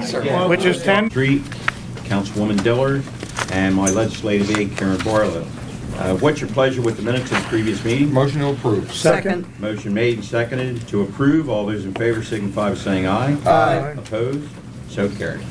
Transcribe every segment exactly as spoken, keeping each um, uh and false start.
which is ten. Street, Councilwoman Dillard, and my legislative aide, Karen Barlow. Uh, what's your pleasure with the minutes of the previous meeting? Motion to approve. Second. Motion made and seconded to approve. All those in favor signify by saying aye. Aye. Opposed? So carried.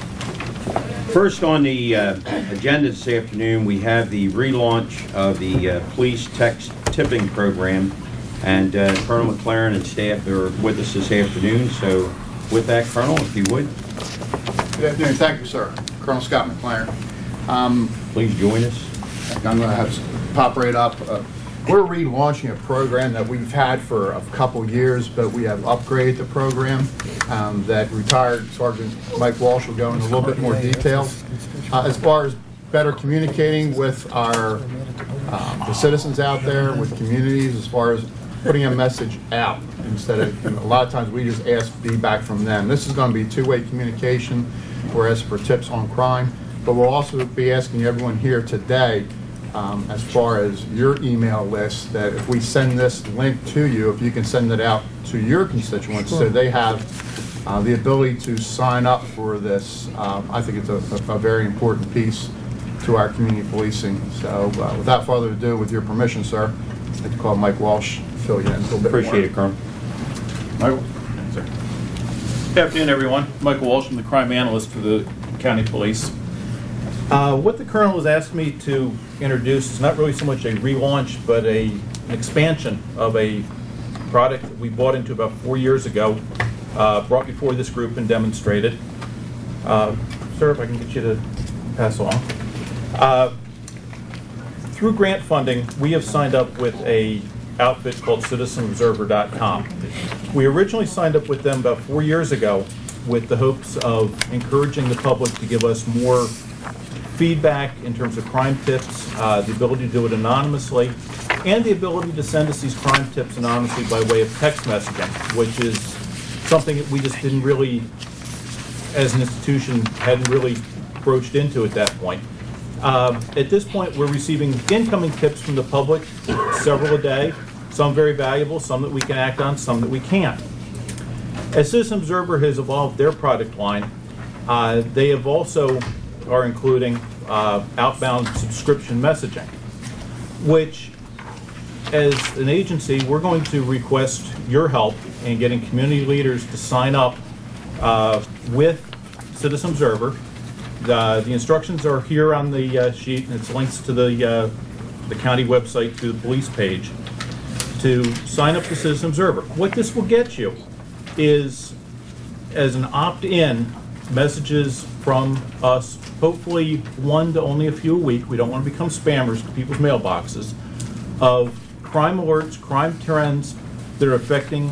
First on the uh, agenda this afternoon, we have the relaunch of the uh, police text tipping program, and uh, Colonel McLaren and staff are with us this afternoon. So with that, Colonel, if you would. Good afternoon. Thank you, sir. Colonel Scott McLaren. Um, Please join us. I'm going to have to pop right up. Uh, we're relaunching a program that we've had for a couple years, but we have upgraded the program um, that retired Sergeant Mike Walsh will go into a little bit more detail. Uh, as far as better communicating with our um, the citizens out there, with communities, as far as putting a message out instead of, you know, a lot of times we just ask feedback from them. This is going to be two-way communication, whereas for tips on crime, but we'll also be asking everyone here today Um, as far as your email list, that if we send this link to you, if you can send it out to your constituents so they have uh, the ability to sign up for this. Um, I think it's a, a, a very important piece to our community policing. So uh, without further ado, with your permission, sir, I'd like to call Mike Walsh, fill you in a little bit more. Appreciate it, Colonel. Michael? Sir. Good afternoon, everyone. Michael Walsh, I'm the crime analyst for the county police. Uh, what the Colonel has asked me to introduce is not really so much a relaunch, but a, an expansion of a product that we bought into about four years ago, uh, brought before this group and demonstrated. Uh, sir, if I can get you to pass along. Uh, through grant funding, we have signed up with a outfit called Citizen Observer dot com. We originally signed up with them about four years ago with the hopes of encouraging the public to give us more feedback in terms of crime tips, uh, the ability to do it anonymously, and the ability to send us these crime tips anonymously by way of text messaging, which is something that we just didn't really, as an institution, hadn't really broached into at that point. Uh, at this point, we're receiving incoming tips from the public, several a day, some very valuable, some that we can act on, some that we can't. As Citizen Observer has evolved their product line, uh, they have also are including uh, outbound subscription messaging, which, as an agency, we're going to request your help in getting community leaders to sign up uh, with Citizen Observer. The, the instructions are here on the uh, sheet, and it's links to the, uh, the county website to the police page to sign up to Citizen Observer. What this will get you is, as an opt-in, messages from us, hopefully one to only a few a week. We don't want to become spammers to people's mailboxes, of crime alerts, crime trends that are affecting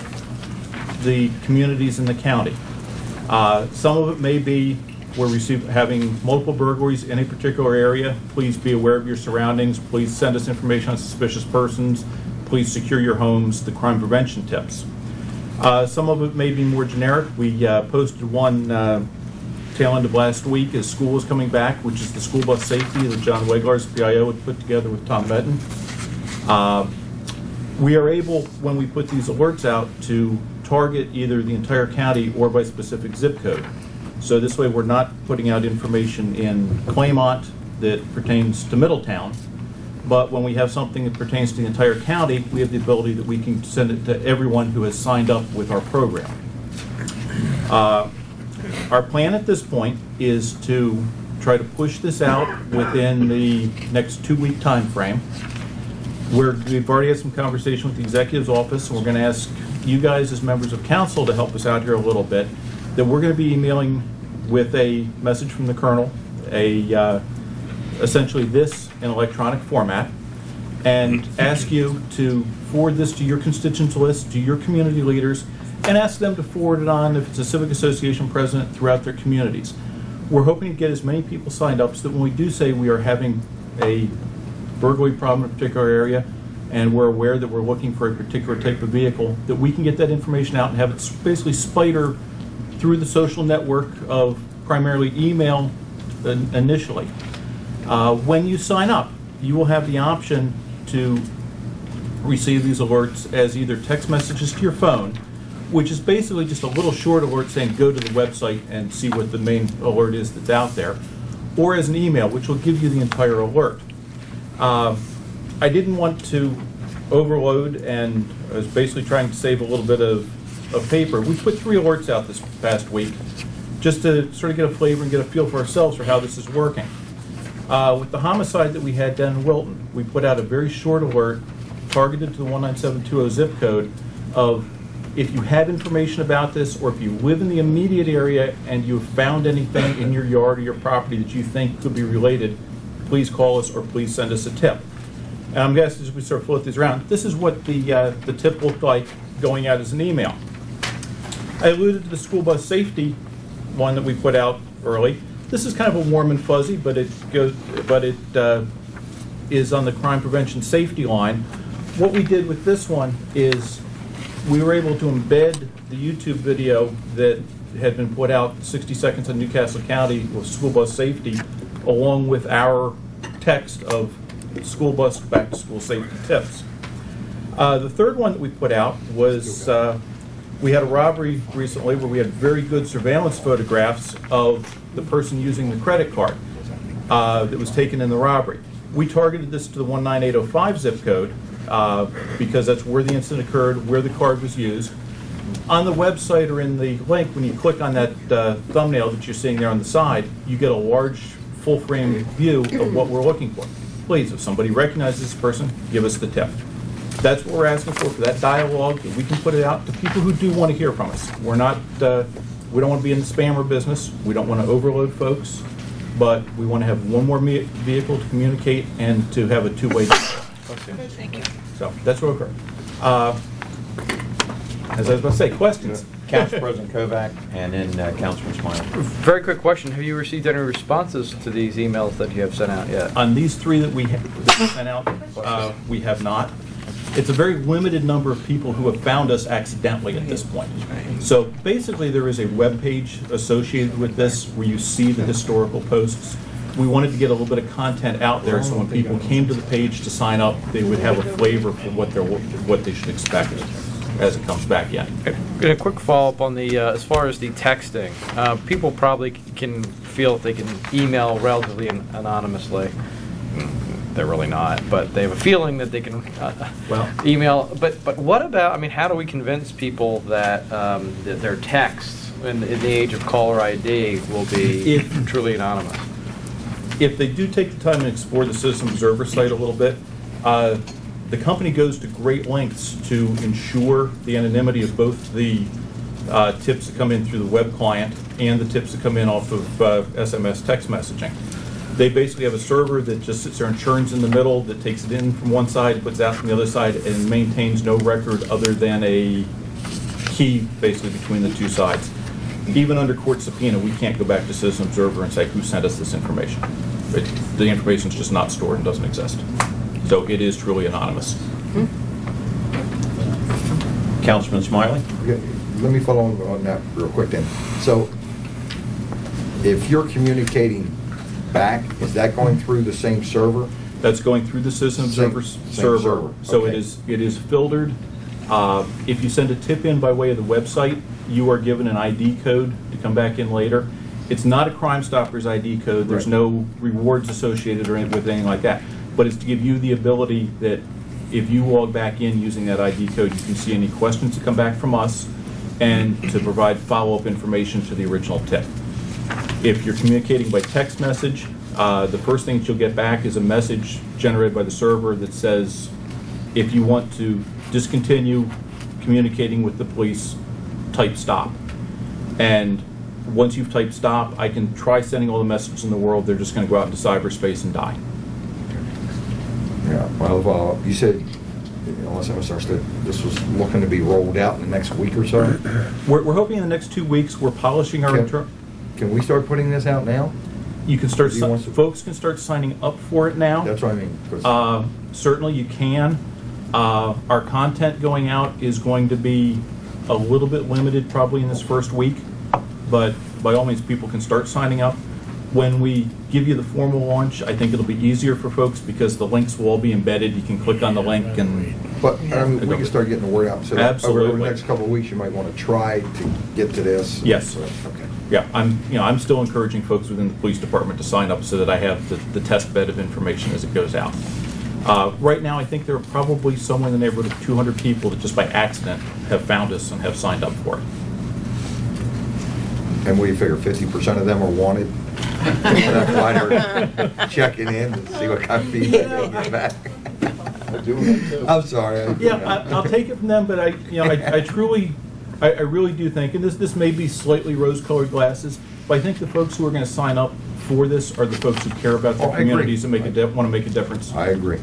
the communities in the county. Uh, some of it may be we're receive, having multiple burglaries in a particular area. Please be aware of your surroundings. Please send us information on suspicious persons. Please secure your homes, the crime prevention tips. Uh, some of it may be more generic. We uh, posted one uh, tail end of last week as school is coming back, which is the school bus safety that John Weglars, P I O, had put together with Tom Medden. Uh, we are able, when we put these alerts out, to target either the entire county or by specific zip code. So this way we're not putting out information in Claymont that pertains to Middletown, but when we have something that pertains to the entire county, we have the ability that we can send it to everyone who has signed up with our program. Uh, our plan at this point is to try to push this out within the next two-week time frame. We're, we've already had some conversation with the executive's office, and we're going to ask you guys as members of council to help us out here a little bit, that we're going to be emailing with a message from the Colonel, a uh, essentially this in electronic format, and ask you to forward this to your constituents list, to your community leaders, and ask them to forward it on if it's a civic association president throughout their communities. We're hoping to get as many people signed up so that when we do say we are having a burglary problem in a particular area and we're aware that we're looking for a particular type of vehicle, that we can get that information out and have it basically spider through the social network of primarily email initially. Uh, when you sign up, you will have the option to receive these alerts as either text messages to your phone which is basically just a little short alert saying go to the website and see what the main alert is that's out there, or as an email, which will give you the entire alert. Um, I didn't want to overload, and I was basically trying to save a little bit of, of paper. We put three alerts out this past week just to sort of get a flavor and get a feel for ourselves for how this is working. Uh, with the homicide that we had down in Wilton, we put out a very short alert targeted to the one nine seven two zero zip code of if you had information about this, or if you live in the immediate area and you have found anything in your yard or your property that you think could be related, please call us or please send us a tip. And I'm guessing as we sort of float these around, this is what the, uh, the tip looked like going out as an email. I alluded to the school bus safety one that we put out early. This is kind of a warm and fuzzy, but it goes, but it uh, is on the crime prevention safety line. What we did with this one is we were able to embed the YouTube video that had been put out, sixty seconds on Newcastle County with school bus safety, along with our text of school bus back to school safety tips. Uh, the third one that we put out was uh, we had a robbery recently where we had very good surveillance photographs of the person using the credit card uh, that was taken in the robbery. We targeted this to the one nine eight zero five zip code uh, because that's where the incident occurred, where the card was used. On the website or in the link, when you click on that uh, thumbnail that you're seeing there on the side, you get a large full-frame view of what we're looking for. Please, if somebody recognizes this person, give us the tip. That's what we're asking for, for that dialogue, that we can put it out to people who do want to hear from us. We're not, uh, we don't want to be in the spammer business. We don't want to overload folks, but we want to have one more me- vehicle to communicate and to have a two-way. Okay, thank you. So that's what occurred. Uh, as I was about to say, questions? Council President Kovac, and then uh, Councilman Smiley. Very quick question. Have you received any responses to these emails that you have sent out yet? On these three that we ha- that we sent out, uh, we have not. It's a very limited number of people who have found us accidentally at this point. So basically there is a web page associated with this where you see the historical posts. We wanted to get a little bit of content out there so when people came to the page to sign up, they would have a flavor for what they're what they should expect as it comes back in. And a quick follow-up on the, uh, as far as the texting, uh, people probably can feel that they can email relatively an- anonymously. They're really not, but they have a feeling that they can uh, Well- email. But but what about, I mean, how do we convince people that, um, that their texts in, in the age of caller I D will be If- truly anonymous? If they do take the time and explore the Citizen Observer site a little bit, uh, the company goes to great lengths to ensure the anonymity of both the uh, tips that come in through the web client and the tips that come in off of uh, S M S text messaging. They basically have a server that just sits there and churns in the middle, that takes it in from one side, puts it out from the other side, and maintains no record other than a key basically between the two sides. Even under court subpoena, we can't go back to Citizen Observer and say who sent us this information. It, the information is just not stored and doesn't exist. So it is truly anonymous. Councilman Smiley? Yeah, let me follow on on that real quick then. So if you're communicating back, is that going through the same server? That's going through the Citizen Same- Observer same server. server, So it okay. is it is filtered. Uh, if you send a tip in by way of the website, you are given an I D code to come back in later. It's not a Crime Stoppers I D code. There's Right. no rewards associated or anything with anything like that. But it's to give you the ability that if you log back in using that I D code, you can see any questions that come back from us and to provide follow-up information to the original tip. If you're communicating by text message, uh, the first thing that you'll get back is a message generated by the server that says, if you want to discontinue communicating with the police, type stop. And once you've typed stop, I can try sending all the messages in the world. They're just going to go out into cyberspace and die. Yeah, well, uh, you said, unless I misunderstood, this was looking to be rolled out in the next week or so? We're, we're hoping in the next two weeks, we're polishing our Can- internal. Can we start putting this out now? You can start, Do you si- want to- folks can start signing up for it now. That's what I mean. 'cause- Uh, Certainly you can. Uh, Our content going out is going to be a little bit limited probably in this first week, but by all means, people can start signing up. When we give you the formal launch, I think it'll be easier for folks because the links will all be embedded. You can click on the link and But, I mean, we can start getting the word out. So over Absolutely. the next couple of weeks, you might want to try to get to this. Yes. Okay. Yeah, I'm, you know, I'm still encouraging folks within the police department to sign up so that I have the, the test bed of information as it goes out. Uh, right now, I think there are probably somewhere in the neighborhood of two hundred people that just by accident have found us and have signed up for it. And what do you figure, fifty percent of them are wanted? That's why they're checking in to see what kind of feedback they get back. I'm sorry. I- Yeah, I, I'll take it from them, but I, you know, I, I truly, I, I really do think, and this, this may be slightly rose-colored glasses, but I think the folks who are going to sign up for this are the folks who care about their Oh, I agree. communities and make a, want to make a difference. I agree.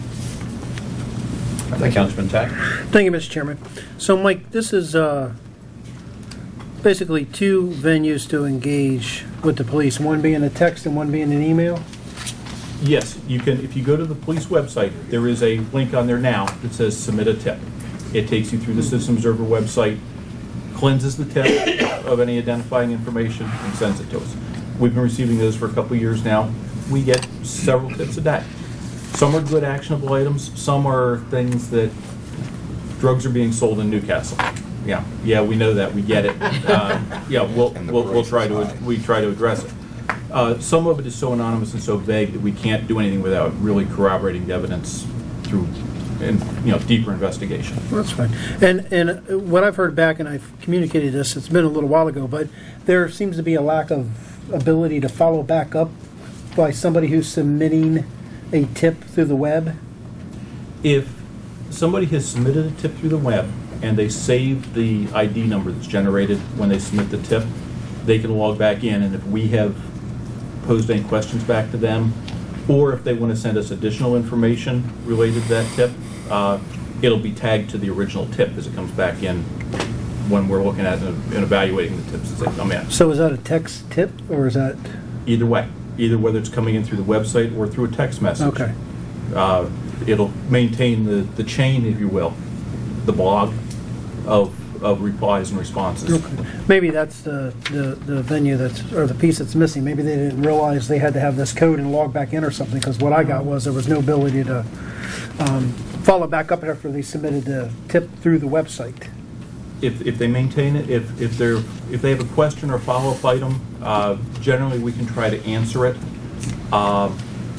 Thank you, Councilman Tack. Thank you, Mister Chairman. So, Mike, this is uh, basically two venues to engage with the police, one being a text and one being an email? Yes, you can, if you go to the police website, there is a link on there now that says submit a tip. It takes you through the Citizen Observer website, cleanses the tip of any identifying information, and sends it to us. We've been receiving those for a couple of years now. We get several tips a day. Some are good actionable items, some are things that drugs are being sold in Newcastle. Yeah, yeah, we know that, we get it. Uh, Yeah, we'll, And the we'll, we'll price try is to, high. we try to address it. Uh, Some of it is so anonymous and so vague that we can't do anything without really corroborating the evidence through, and, you know, deeper investigation. That's fine. And, and what I've heard back, and I've communicated this, it's been a little while ago, but there seems to be a lack of ability to follow back up by somebody who's submitting a tip through the web. If somebody has submitted a tip through the web and they save the I D number that's generated when they submit the tip, they can log back in, and if we have posed any questions back to them, or if they want to send us additional information related to that tip, uh, it'll be tagged to the original tip as it comes back in when we're looking at and and evaluating the tips as they come in. So is that a text tip, or is that, Either way, either whether it's coming in through the website or through a text message. okay. Uh, It'll maintain the, the chain, if you will, the blog of, of replies and responses. Okay. Maybe that's the, the, the venue that's, or the piece that's missing. Maybe they didn't realize they had to have this code and log back in or something, because what I got was there was no ability to um, follow back up after they submitted the tip through the website. If, if they maintain it, if, if they're, if they have a question or follow-up item, uh, generally we can try to answer it. Uh,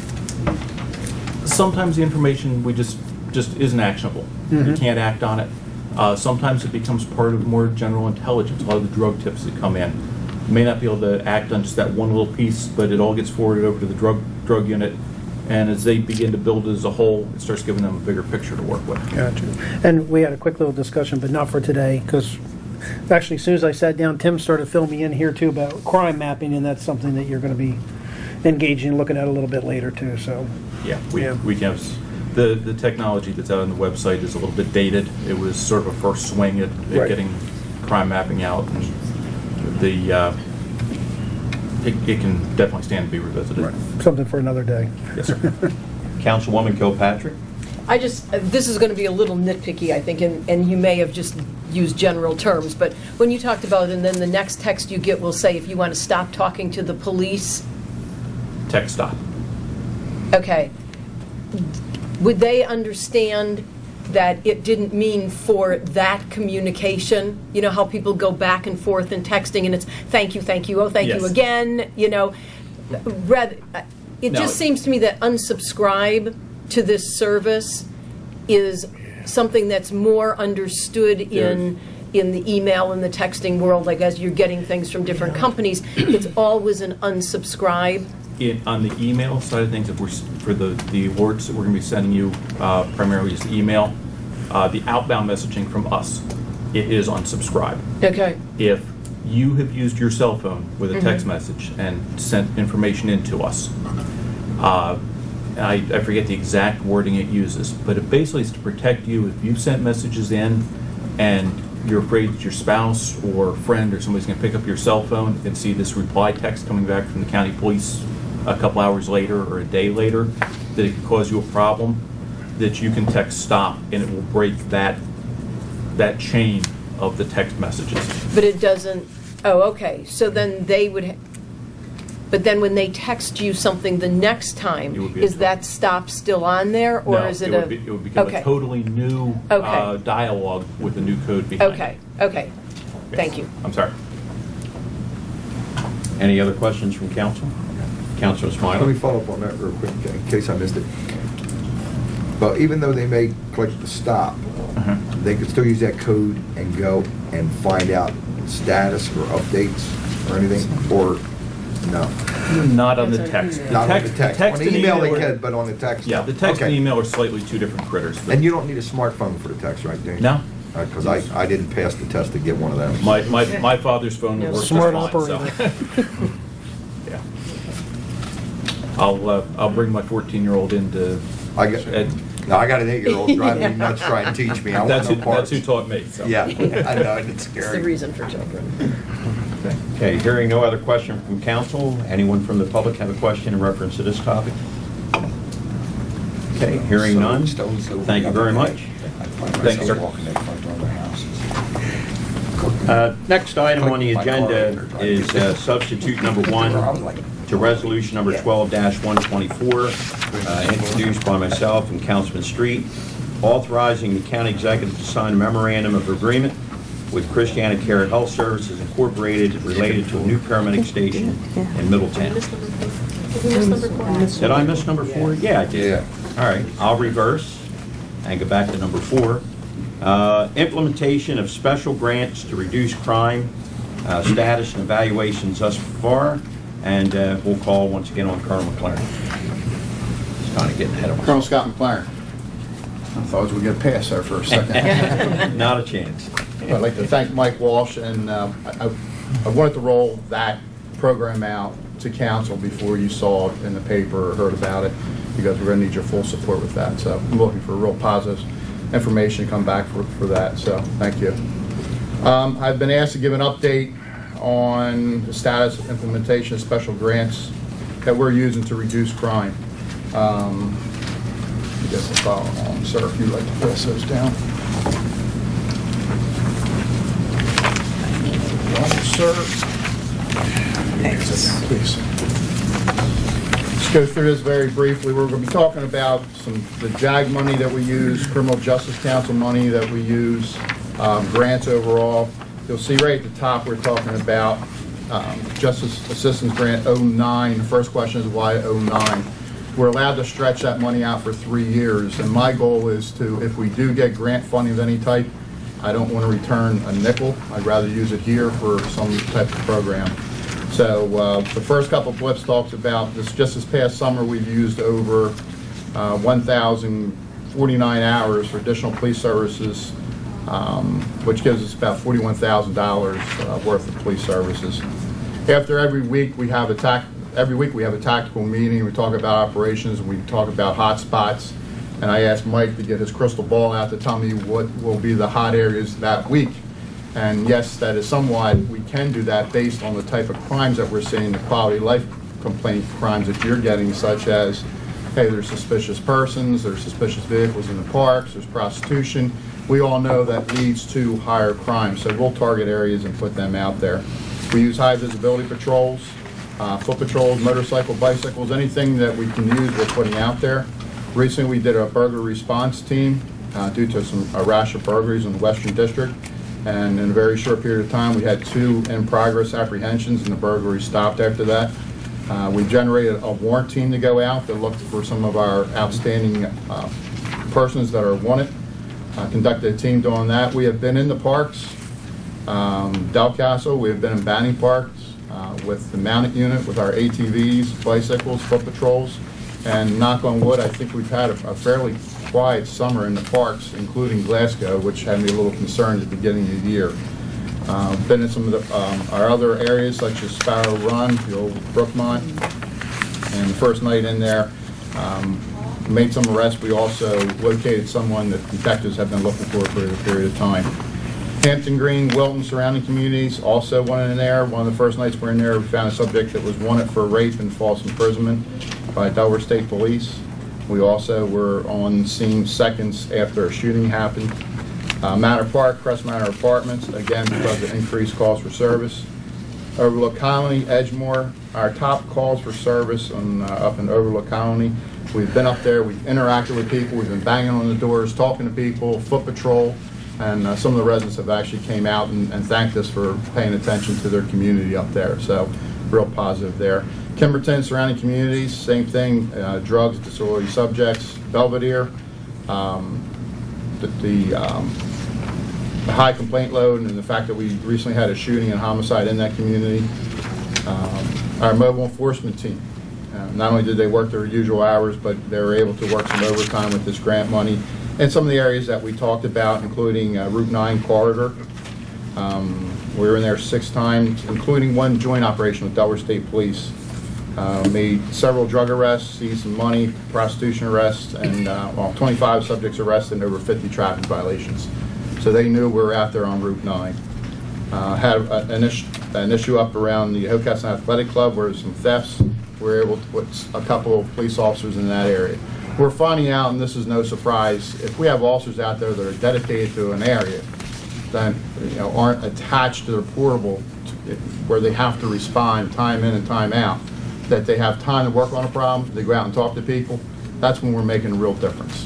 Sometimes the information we just, just isn't actionable. We can't act on it. Uh, Sometimes it becomes part of more general intelligence. A lot of the drug tips that come in, you may not be able to act on just that one little piece, but it all gets forwarded over to the drug, drug unit. And as they begin to build it as a whole, it starts giving them a bigger picture to work with. Gotcha. And we had a quick little discussion, but not for today, because actually, as soon as I sat down, Tim started filling me in here too about crime mapping, and that's something that you're going to be engaging, looking at a little bit later too, so. Yeah, we, Yeah. we have, s- the, the technology that's out on the website is a little bit dated. It was sort of a first swing at, at Right. getting crime mapping out, and the, uh, it, it can definitely stand to be revisited. Something for another day. Yes, sir. Councilwoman Kilpatrick. I just, uh, this is going to be a little nitpicky, I think, and, and you may have just used general terms, but when you talked about, and then the next text you get will say, if you want to stop talking to the police, Text stop. okay, would they understand that it didn't mean for that communication? You know how people go back and forth in texting, and it's thank you, thank you, oh, thank you Yes. again, you know? Rather, uh, it No. just seems to me that unsubscribe to this service is something that's more understood in in the email and the texting world, like as you're getting things from different companies, it's always an unsubscribe. In, on the email side of things, if we're, s- for the, the alerts that we're going to be sending you, uh, primarily just email, uh, the outbound messaging from us, it is on subscribe. Okay. If you have used your cell phone with a text message and sent information in to us, uh, I, I forget the exact wording it uses, but it basically is to protect you. If you've sent messages in and you're afraid that your spouse or friend or somebody's going to pick up your cell phone and see this reply text coming back from the county police a couple hours later or a day later, that it could cause you a problem, that you can text stop and it will break that that chain of the text messages. But it doesn't, oh, okay, so then they would, ha- but then when they text you something the next time, It would be a is that stop still on there, or No, is it would a? be- It would become Okay. a totally new Okay. uh, dialogue with a new code behind it. Okay, okay, thank you. I'm sorry. Any other questions from council? Councilor Let me Smiley? follow up on that real quick, in case I missed it. But even though they may click the stop, Uh-huh. they could still use that code and go and find out status or updates or anything, or no? Not on the text. Not on the text. On the and email they are- can, but on the text? Yeah, no. the text and Okay. email are slightly two different critters. And you don't need a smartphone for the text, right, do you? No. Because I, I didn't pass the test to get one of those. My, my, my father's phone Yeah. works just Smart fine, so. operator. Yeah. I'll, uh, I'll bring my fourteen-year-old in to, I got, Ed. no, I got an eight-year-old driving me nuts trying to teach me. I want that's who, no that's parts. who taught me, so. Yeah, I know, it's It's the scary. reason for children. Okay, hearing no other question from council, anyone from the public have a question in reference to this topic? Okay, hearing none. Thank you very much. Thanks, sir. Uh, Next item on the agenda is uh, substitute number one to resolution number twelve one twenty-four, uh, introduced by myself and Councilman Street, authorizing the county executive to sign a memorandum of agreement with Christiana Care Health Services Incorporated related to a new paramedic station in Middletown. Did I miss number four? Yeah, I did. Yeah. All right, I'll reverse and go back to number four. Uh, Implementation of special grants to reduce crime, uh, status and evaluations thus far, and uh, we'll call once again on Colonel McLaren. Just kind of getting ahead of Colonel myself. Scott McLaren. I thought we'd get a pass there for a second. Not a chance. I'd like to thank Mike Walsh, and uh, I I- I wanted to roll that program out to council before you saw it in the paper or heard about it, because we're going to need your full support with that. So I'm looking for real positive information to come back for for that, so thank you. Um, I've been asked to give an update on the status of implementation of special grants that we're using to reduce crime. Um, I guess I'll follow along, sir, if you'd like to pass those down. Sir. Thanks. Please. Let's go through this very briefly. We're going to be talking about some, the JAG money that we use, Criminal Justice Council money that we use, um, grants overall. You'll see right at the top, we're talking about um, Justice Assistance Grant oh nine. The first question is why oh nine? We're allowed to stretch that money out for three years, and my goal is to, if we do get grant funding of any type, I don't want to return a nickel. I'd rather use it here for some type of program. So uh, the first couple blips talks about this. Just this past summer, we've used over uh, one thousand forty-nine hours for additional police services, um, which gives us about forty-one thousand dollars uh, worth of police services. After every week, we have a tac every week we have a tactical meeting. We talk about operations. We talk about hot spots. And I asked Mike to get his crystal ball out to tell me what will be the hot areas that week. And yes, that is somewhat, we can do that based on the type of crimes that we're seeing, the quality of life complaint crimes that you're getting, such as, hey, there's suspicious persons, there's suspicious vehicles in the parks, there's prostitution. We all know that leads to higher crime, so we'll target areas and put them out there. We use high visibility patrols, uh, foot patrols, motorcycle, bicycles, anything that we can use, we're putting out there. Recently, we did a burglary response team uh, due to some a rash of burglaries in the Western District. And in a very short period of time, we had two in-progress apprehensions, and the burglary stopped after that. Uh, we generated a warrant team to go out that looked for some of our outstanding uh, persons that are wanted. Uh, conducted a team doing that. We have been in the parks, um, Del Castle. We have been in Banning Parks uh, with the mounted unit, with our A T Vs, bicycles, foot patrols. And knock on wood, I think we've had a, a fairly quiet summer in the parks, including Glasgow, which had me a little concerned at the beginning of the year. Uh, been in some of the, um, our other areas, such as Sparrow Run, the old Brookmont, and the first night in there, um, made some arrests. We also located someone that detectives have been looking for for a period of time. Hampton Green, Wilton, surrounding communities, also went in there. One of the first nights we're in there, we found a subject that was wanted for rape and false imprisonment by Delaware State Police. We also were on scene seconds after a shooting happened. Uh, Manor Park, Crest Manor Apartments, again because of increased calls for service. Overlook Colony, Edgemore, our top calls for service on, uh, up in Overlook Colony. We've been up there, we've interacted with people, we've been banging on the doors, talking to people, foot patrol, and uh, some of the residents have actually came out and, and thanked us for paying attention to their community up there, so real positive there. Kimberton, surrounding communities, same thing, uh, drugs, disorderly subjects, Belvedere, um, the, the, um, the high complaint load and the fact that we recently had a shooting and homicide in that community. Um, our mobile enforcement team. Uh, not only did they work their usual hours, but they were able to work some overtime with this grant money. And some of the areas that we talked about, including uh, Route nine corridor. Um, we were in there six times, including one joint operation with Delaware State Police. Uh, made several drug arrests, seized some money, prostitution arrests, and uh, well, twenty-five subjects arrested and over fifty traffic violations. So they knew we were out there on Route nine. Uh, had a, an, issue, an issue up around the Hocassin Athletic Club where there's some thefts. We were able to put a couple of police officers in that area. We're finding out, and this is no surprise, if we have officers out there that are dedicated to an area, that you know, aren't attached to their portable, where they have to respond time in and time out, that they have time to work on a problem, they go out and talk to people, that's when we're making a real difference.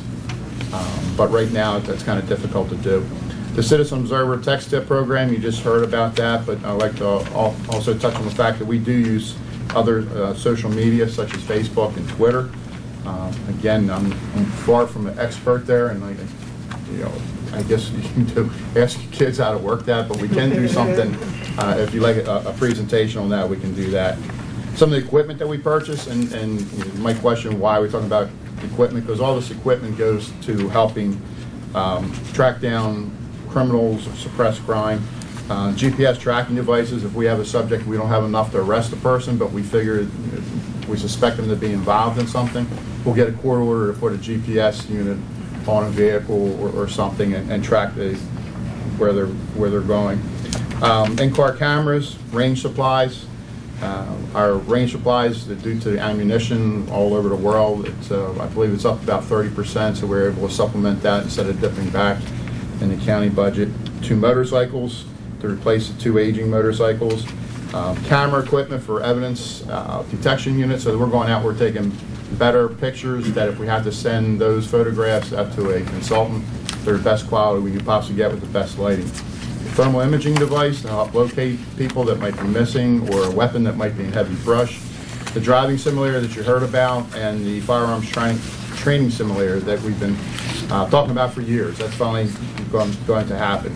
Um, but right now, that's kind of difficult to do. The Citizen Observer Text Tip program, you just heard about that, but I'd like to also touch on the fact that we do use other uh, social media such as Facebook and Twitter. Um, again, I'm, I'm far from an expert there, and like, you know, I guess you can do, ask your kids how to work that, but we can do something. Uh, if you like a, a presentation on that, we can do that. Some of the equipment that we purchase, and, and you might question why we're talking about equipment, because all this equipment goes to helping um, track down criminals or suppress crime. Uh, G P S tracking devices, if we have a subject, we don't have enough to arrest a person, but we figure we suspect them to be involved in something, we'll get a court order to put a G P S unit on a vehicle or, or something and, and track the, where they're where they're going. Um, in-car cameras, range supplies. Uh, our range supplies, due to ammunition all over the world, it's, uh, I believe it's up about thirty percent, so we're able to supplement that instead of dipping back in the county budget. Two motorcycles to replace the two aging motorcycles. Um, camera equipment for evidence uh, detection units, so that we're going out, we're taking better pictures, that if we have to send those photographs up to a consultant, they're the best quality we could possibly get with the best lighting. Thermal imaging device to help locate people that might be missing, or a weapon that might be in heavy brush. The driving simulator that you heard about, and the firearms training, training simulator that we've been uh, talking about for years. That's finally going, going to happen.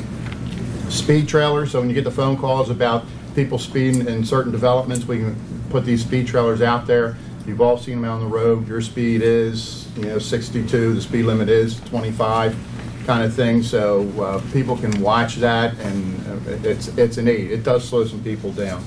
Speed trailers, so when you get the phone calls about people speeding in certain developments, we can put these speed trailers out there. You've all seen them out on the road. Your speed is, you know, sixty-two. The speed limit is twenty-five, kind of thing. So uh, people can watch that, and uh, it's it's an aid. It does slow some people down.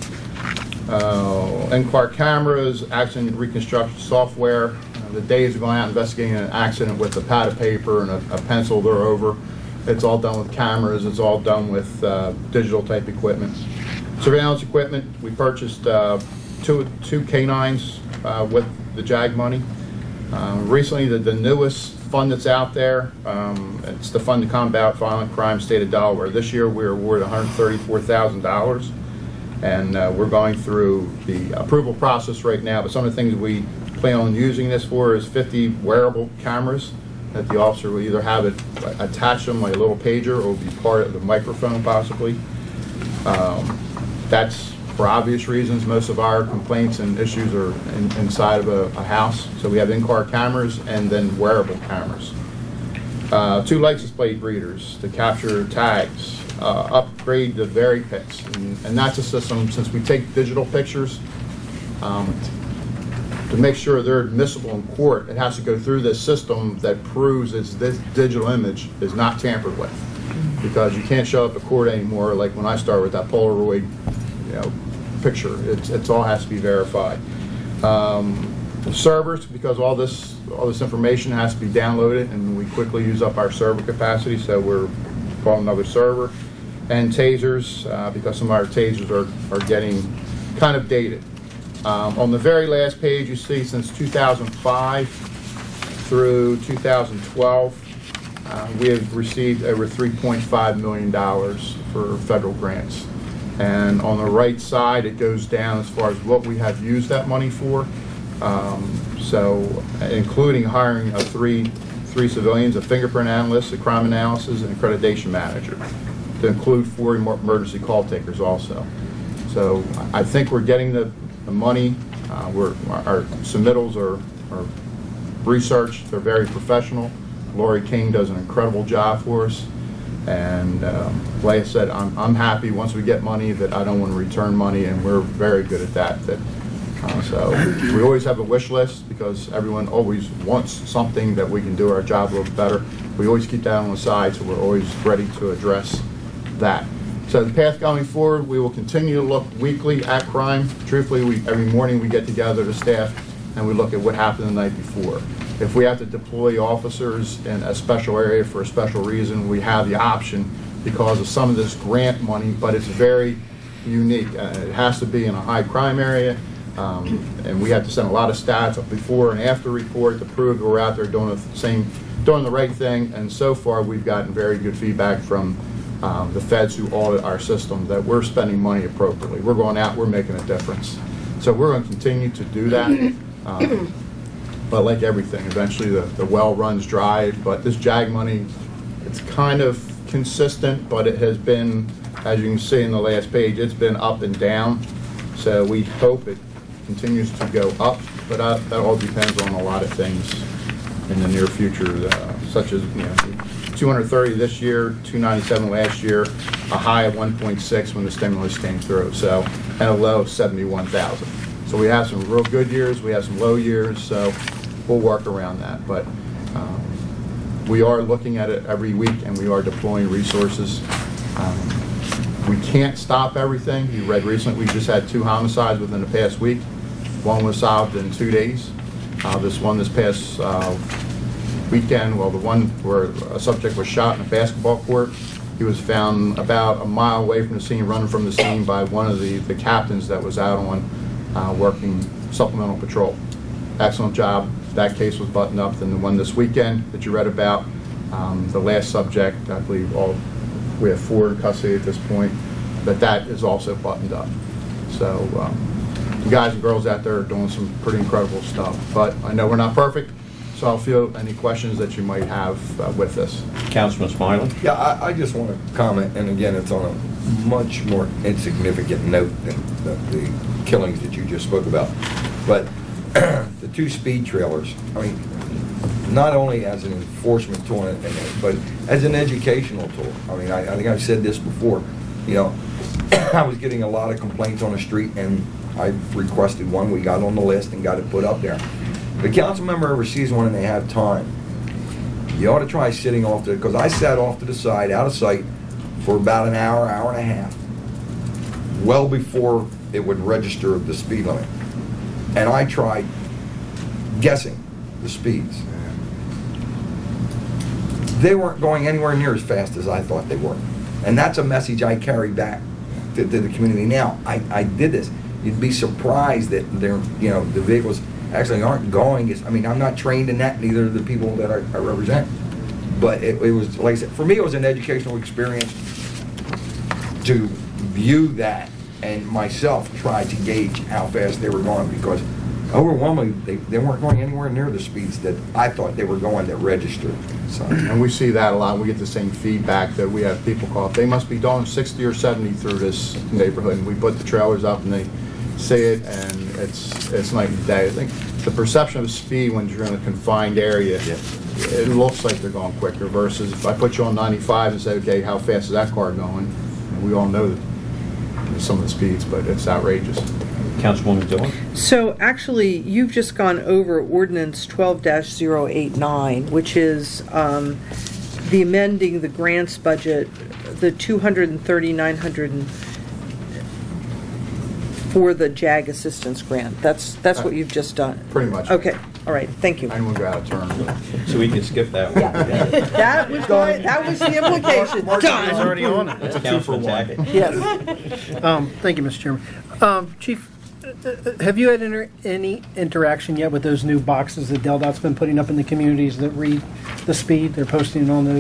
Uh, in-car cameras, accident reconstruction software. Uh, the days of going out investigating an accident with a pad of paper and a, a pencil, they're over. It's all done with cameras. It's all done with uh, digital type equipment. Surveillance equipment, we purchased uh, two, two canines uh, with the JAG money. Uh, recently, the, the newest fund that's out there, um, it's the Fund to Combat Violent Crime State of Delaware. This year, we were awarded one hundred thirty-four thousand dollars, and uh, we're going through the approval process right now, but some of the things we plan on using this for is fifty wearable cameras that the officer will either have it attach them like a little pager, or will be part of the microphone possibly. Um, that's for obvious reasons. Most of our complaints and issues are in, inside of a, a house, so we have in-car cameras and then wearable cameras. Uh, two license plate readers to capture tags, uh, upgrade the VeriPix, and, and that's a system, since we take digital pictures, um, to make sure they're admissible in court, it has to go through this system that proves it's this digital image is not tampered with. Because you can't show up at court anymore like when I started with that Polaroid, you know, picture. It's, it's all has to be verified. Um, servers, because all this all this information has to be downloaded, and we quickly use up our server capacity, so we're bought another server. And tasers, uh, because some of our tasers are, are getting kind of dated. Um, on the very last page, you see since two thousand five through two thousand twelve, uh, we have received over three point five million dollars for federal grants. And on the right side, it goes down as far as what we have used that money for. Um, So, including hiring of three, three civilians, a fingerprint analyst, a crime analysis, and accreditation manager, to include four emer- emergency call takers also. So I think we're getting the, the money. Uh, we're, our submittals are, are researched. They're very professional. Lori King does an incredible job for us. And um, like I said, I'm, I'm happy once we get money that I don't want to return money, and we're very good at that. That uh, so we always have a wish list because everyone always wants something that we can do our job a little better. We always keep that on the side, so we're always ready to address that. So the path going forward, we will continue to look weekly at crime. Truthfully, we, every morning we get together, the staff, and we look at what happened the night before. If we have to deploy officers in a special area for a special reason, we have the option because of some of this grant money, but it's very unique. Uh, it has to be in a high crime area, um, and we have to send a lot of stats, a before and after report to prove that we're out there doing the same, doing the right thing. And so far, we've gotten very good feedback from um, the feds who audit our system that we're spending money appropriately. We're going out, we're making a difference. So we're going to continue to do that. Um, But like everything, eventually the, the well runs dry. But this JAG money, it's kind of consistent, but it has been, as you can see in the last page, it's been up and down. So we hope it continues to go up, but uh, that all depends on a lot of things in the near future, uh, such as, you know, two hundred thirty this year, two ninety-seven last year, a high of one point six when the stimulus came through, so, and a low of seventy-one thousand. So we have some real good years, we have some low years, so we'll work around that. But um, we are looking at it every week, and we are deploying resources. Um, we can't stop everything. You read recently, we just had two homicides within the past week. One was solved in two days. Uh, this one this past uh, weekend, well, the one where a subject was shot in a basketball court, he was found about a mile away from the scene, running from the scene by one of the, the captains that was out on uh, working supplemental patrol. Excellent job. That case was buttoned up. Then the one this weekend that you read about, um, the last subject, I believe all, we have four in custody at this point, but that is also buttoned up. So um, the guys and girls out there are doing some pretty incredible stuff. But I know we're not perfect, so I'll field any questions that you might have uh, with this. Councilman Smiley? Yeah, I, I just want to comment, and again, it's on a much more insignificant note than the, the killings that you just spoke about. But the two speed trailers, I mean, not only as an enforcement tool, and, and, but as an educational tool. I mean, I, I think I've said this before. You know, I was getting a lot of complaints on the street, and I requested one. We got on the list and got it put up there. If a council member ever sees one and they have time, you ought to try sitting off to, because I sat off to the side, out of sight, for about an hour, hour and a half, well before it would register the speed limit. And I tried guessing the speeds. They weren't going anywhere near as fast as I thought they were. And that's a message I carry back to, to the community. Now, I, I did this. You'd be surprised that they're, you know, the vehicles actually aren't going as, I mean, I'm not trained in that, neither are the people that I, I represent. But it, it was, like I said, for me it was an educational experience to view that, and myself tried to gauge how fast they were going, because overwhelmingly they, they weren't going anywhere near the speeds that I thought they were going that registered. So. And we see that a lot. We get the same feedback that we have people call. They must be doing sixty or seventy through this neighborhood, and we put the trailers up and they see it, and it's it's night and day. I think the perception of speed when you're in a confined area, Yeah. it looks like they're going quicker, versus if I put you on ninety-five and say, okay, how fast is that car going? And we all know that some of the speeds, but it's outrageous. Councilwoman Dillon? So actually, you've just gone over Ordinance twelve dash zero eight nine, which is um, the amending the grants budget, the two hundred thirty-nine hundred for the JAG assistance grant. That's that's what you've just done. Pretty much. Okay. All right. Thank you. I didn't want to go out of turn. So we can skip that one. That was my, that was the implication. It's Done. already on it. That's Councilman Tackett. Yes. Um, Thank you, Mister Chairman. Um, Chief, uh, uh, have you had inter- any interaction yet with those new boxes that DelDOT's been putting up in the communities that read the speed? They're posting on those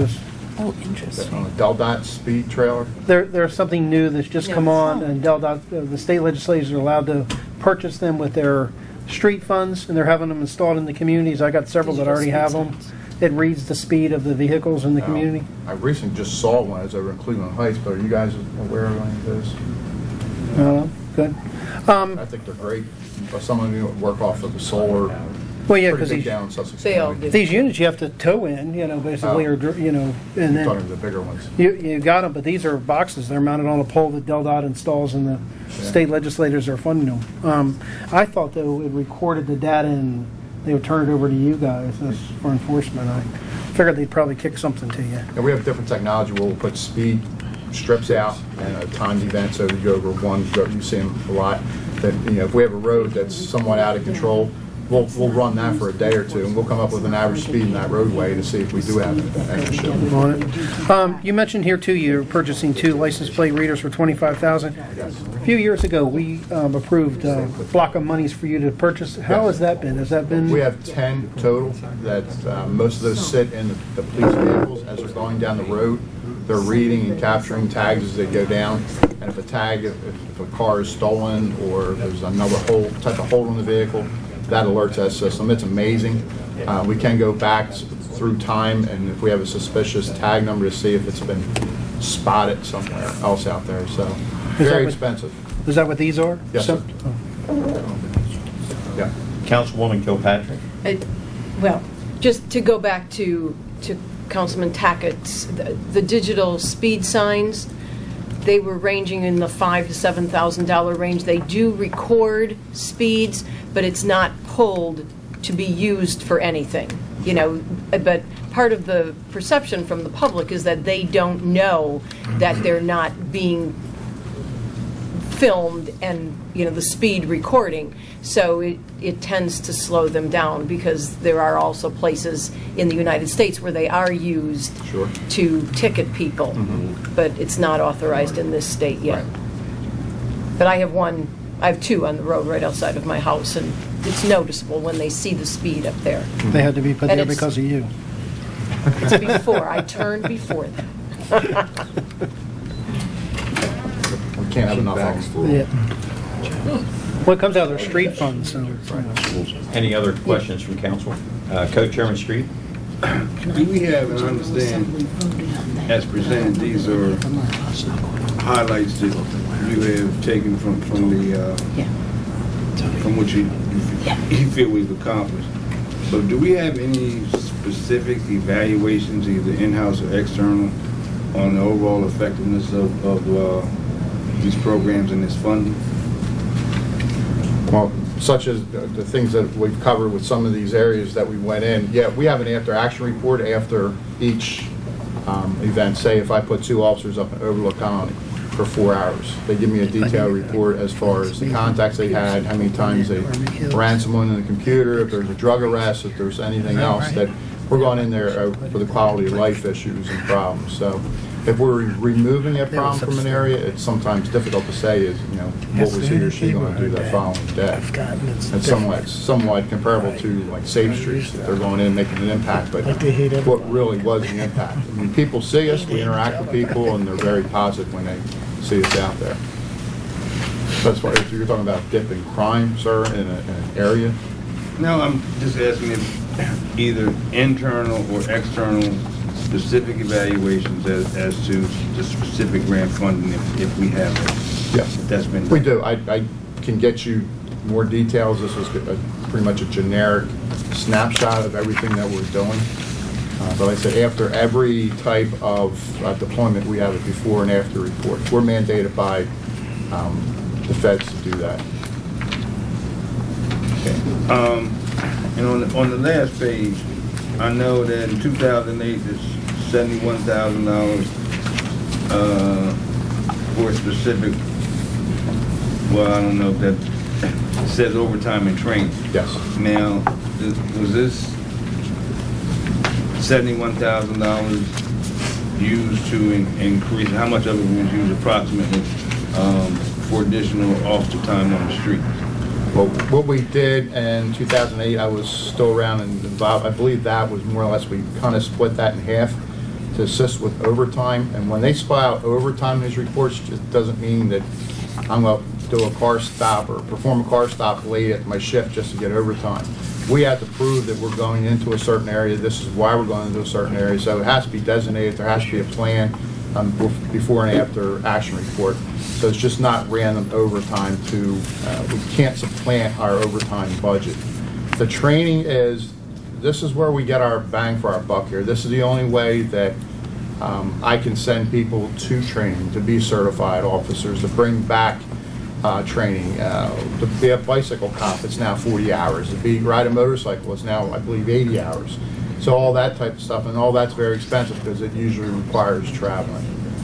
Oh, on interesting. a Del Dot speed trailer. There, there's something new that's just come Yeah. on, and Del Dot, uh, the state legislators are allowed to purchase them with their street funds, and they're having them installed in the communities. I got several that Digital already have speed them. signs. It reads the speed of the vehicles in the Um, community. I recently just saw one. I was over in Cleveland Heights, but are you guys aware of any of those? Uh, Good. Um, I think they're great. But some of them work off of the solar. Well, yeah, Pretty because big these, down in Sussex They all County. do. these units you have to tow in, you know, basically, Oh. or, dr- you know, and I'm talking then the bigger ones. you, you got them, but these are boxes. They're mounted on a pole that Del Dot installs, and the state legislators are funding them. Um, I thought, though, it recorded the data and they would turn it over to you guys as for enforcement. I figured they'd probably kick something to you. And we have different technology where we'll put speed strips out and a timed event, so you go over one, go- you see them a lot. That, you know, if we have a road that's somewhat out of control, we'll, we'll run that for a day or two, and we'll come up with an average speed in that roadway to see if we do have an issue. On it. Um, you mentioned here too, you're purchasing two license plate readers for twenty-five thousand dollars. A few years ago, we um, approved a block of monies for you to purchase. How has that been? Has that been? We have ten total that, uh, most of those sit in the the police vehicles as they're going down the road. They're reading and capturing tags as they go down. And if a tag, if, if a car is stolen or there's another hole, type of hole in the vehicle, that alerts that system. It's amazing. Uh, we can go back s- through time, and if we have a suspicious tag number, to see if it's been spotted somewhere else out there. So that very what- expensive. Is that what these are? Yes, sir. Yeah. Councilwoman Kilpatrick? Uh, Well, just to go back to, to Councilman Tackett's, the, the digital speed signs, they were ranging in the five to seven thousand dollar range. They do record speeds, but it's not pulled to be used for anything, you know. But part of the perception from the public is that they don't know that they're not being filmed and, you know, the speed recording. So it, it tends to slow them down because there are also places in the United States where they are used Sure. to ticket people, but it's not authorized in this state yet. Right. But I have one, I have two on the road right outside of my house, and it's noticeable when they see the speed up there. They had to be put And there it's- because of you. It's before, I turned before them. We can't have enough of them. Yeah. Well, it comes out of their street funds, so. it's, you know. Any other questions from council? Uh, Co-Chairman Street? Do we have, and understand, as presented, these are highlights that you have taken from, from the, uh, from what you, you feel we've accomplished. But do we have any specific evaluations, either in-house or external, on the overall effectiveness of, of uh, these programs and this funding? Well, such as the the things that we've covered with some of these areas that we went in, yeah, we have an after-action report after each um, event. Say if I put two officers up in Overlook Colony for four hours, they give me a detailed report as far as the contacts they had, how many times they ran someone in the computer, if there's a drug arrest, if there's anything else, that we're going in there uh, for the quality of life issues and problems. So if we're removing a problem from an area, it's sometimes difficult to say is, you know, what was he or she going to do that following day. It's somewhat, somewhat comparable to like Safe Streets, that they're going in and making an impact, but what really was the impact? I mean, people see us, we interact with people, and they're very positive when they see us out there. That's why, if you're talking about dipping crime, sir, in, a, in an area, No, I'm just asking if either internal or external specific evaluations as, as to the specific grant funding, if, if we have it. yes, If that's been we done. do. I, I can get you more details. This was a, pretty much a generic snapshot of everything that we're doing. Uh, But like I said, after every type of uh, deployment, we have a before and after report. We're mandated by um, the feds to do that. Um, and on the, on the last page, I know that in two thousand eight, it's seventy-one thousand dollars, uh, for a specific, well, I don't know if that says overtime and training. Yes. Now, is- was this seventy-one thousand dollars used to in- increase, how much of it was used approximately, um, for additional officer time on the street? Well, what we did in two thousand eight, I was still around and involved, I believe that was more or less, we kind of split that in half to to assist with overtime. And when they spy out overtime in these reports, it doesn't mean that I'm going to do a car stop or perform a car stop late at my shift just to get overtime. We have to prove that we're going into a certain area. This is why we're going into a certain area. So it has to be designated. There has to be a plan um, before and after action report. So it's just not random overtime to, uh, we can't supplant our overtime budget. The training is, this is where we get our bang for our buck here. This is the only way that um, I can send people to training, to be certified officers, to bring back uh, training. Uh, to be a bicycle cop, it's now forty hours. To be ride a motorcycle, it's now, I believe, eighty hours. So all that type of stuff, and all that's very expensive because it usually requires traveling.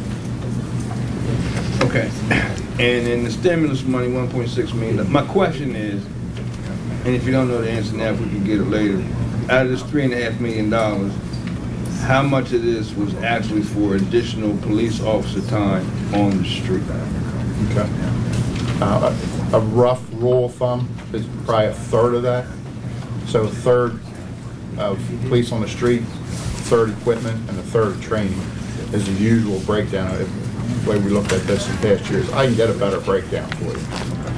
Okay. And in the stimulus money, one point six million, my question is, and if you don't know the answer now, if we can get it later, out of this three and a half million dollars, how much of this was actually for additional police officer time on the street? Okay. Uh, a, a rough rule of thumb is probably a third of that. So a third of police on the street, a third equipment, and a third training is the usual breakdown of the way we looked at this in past years. I can get a better breakdown for you.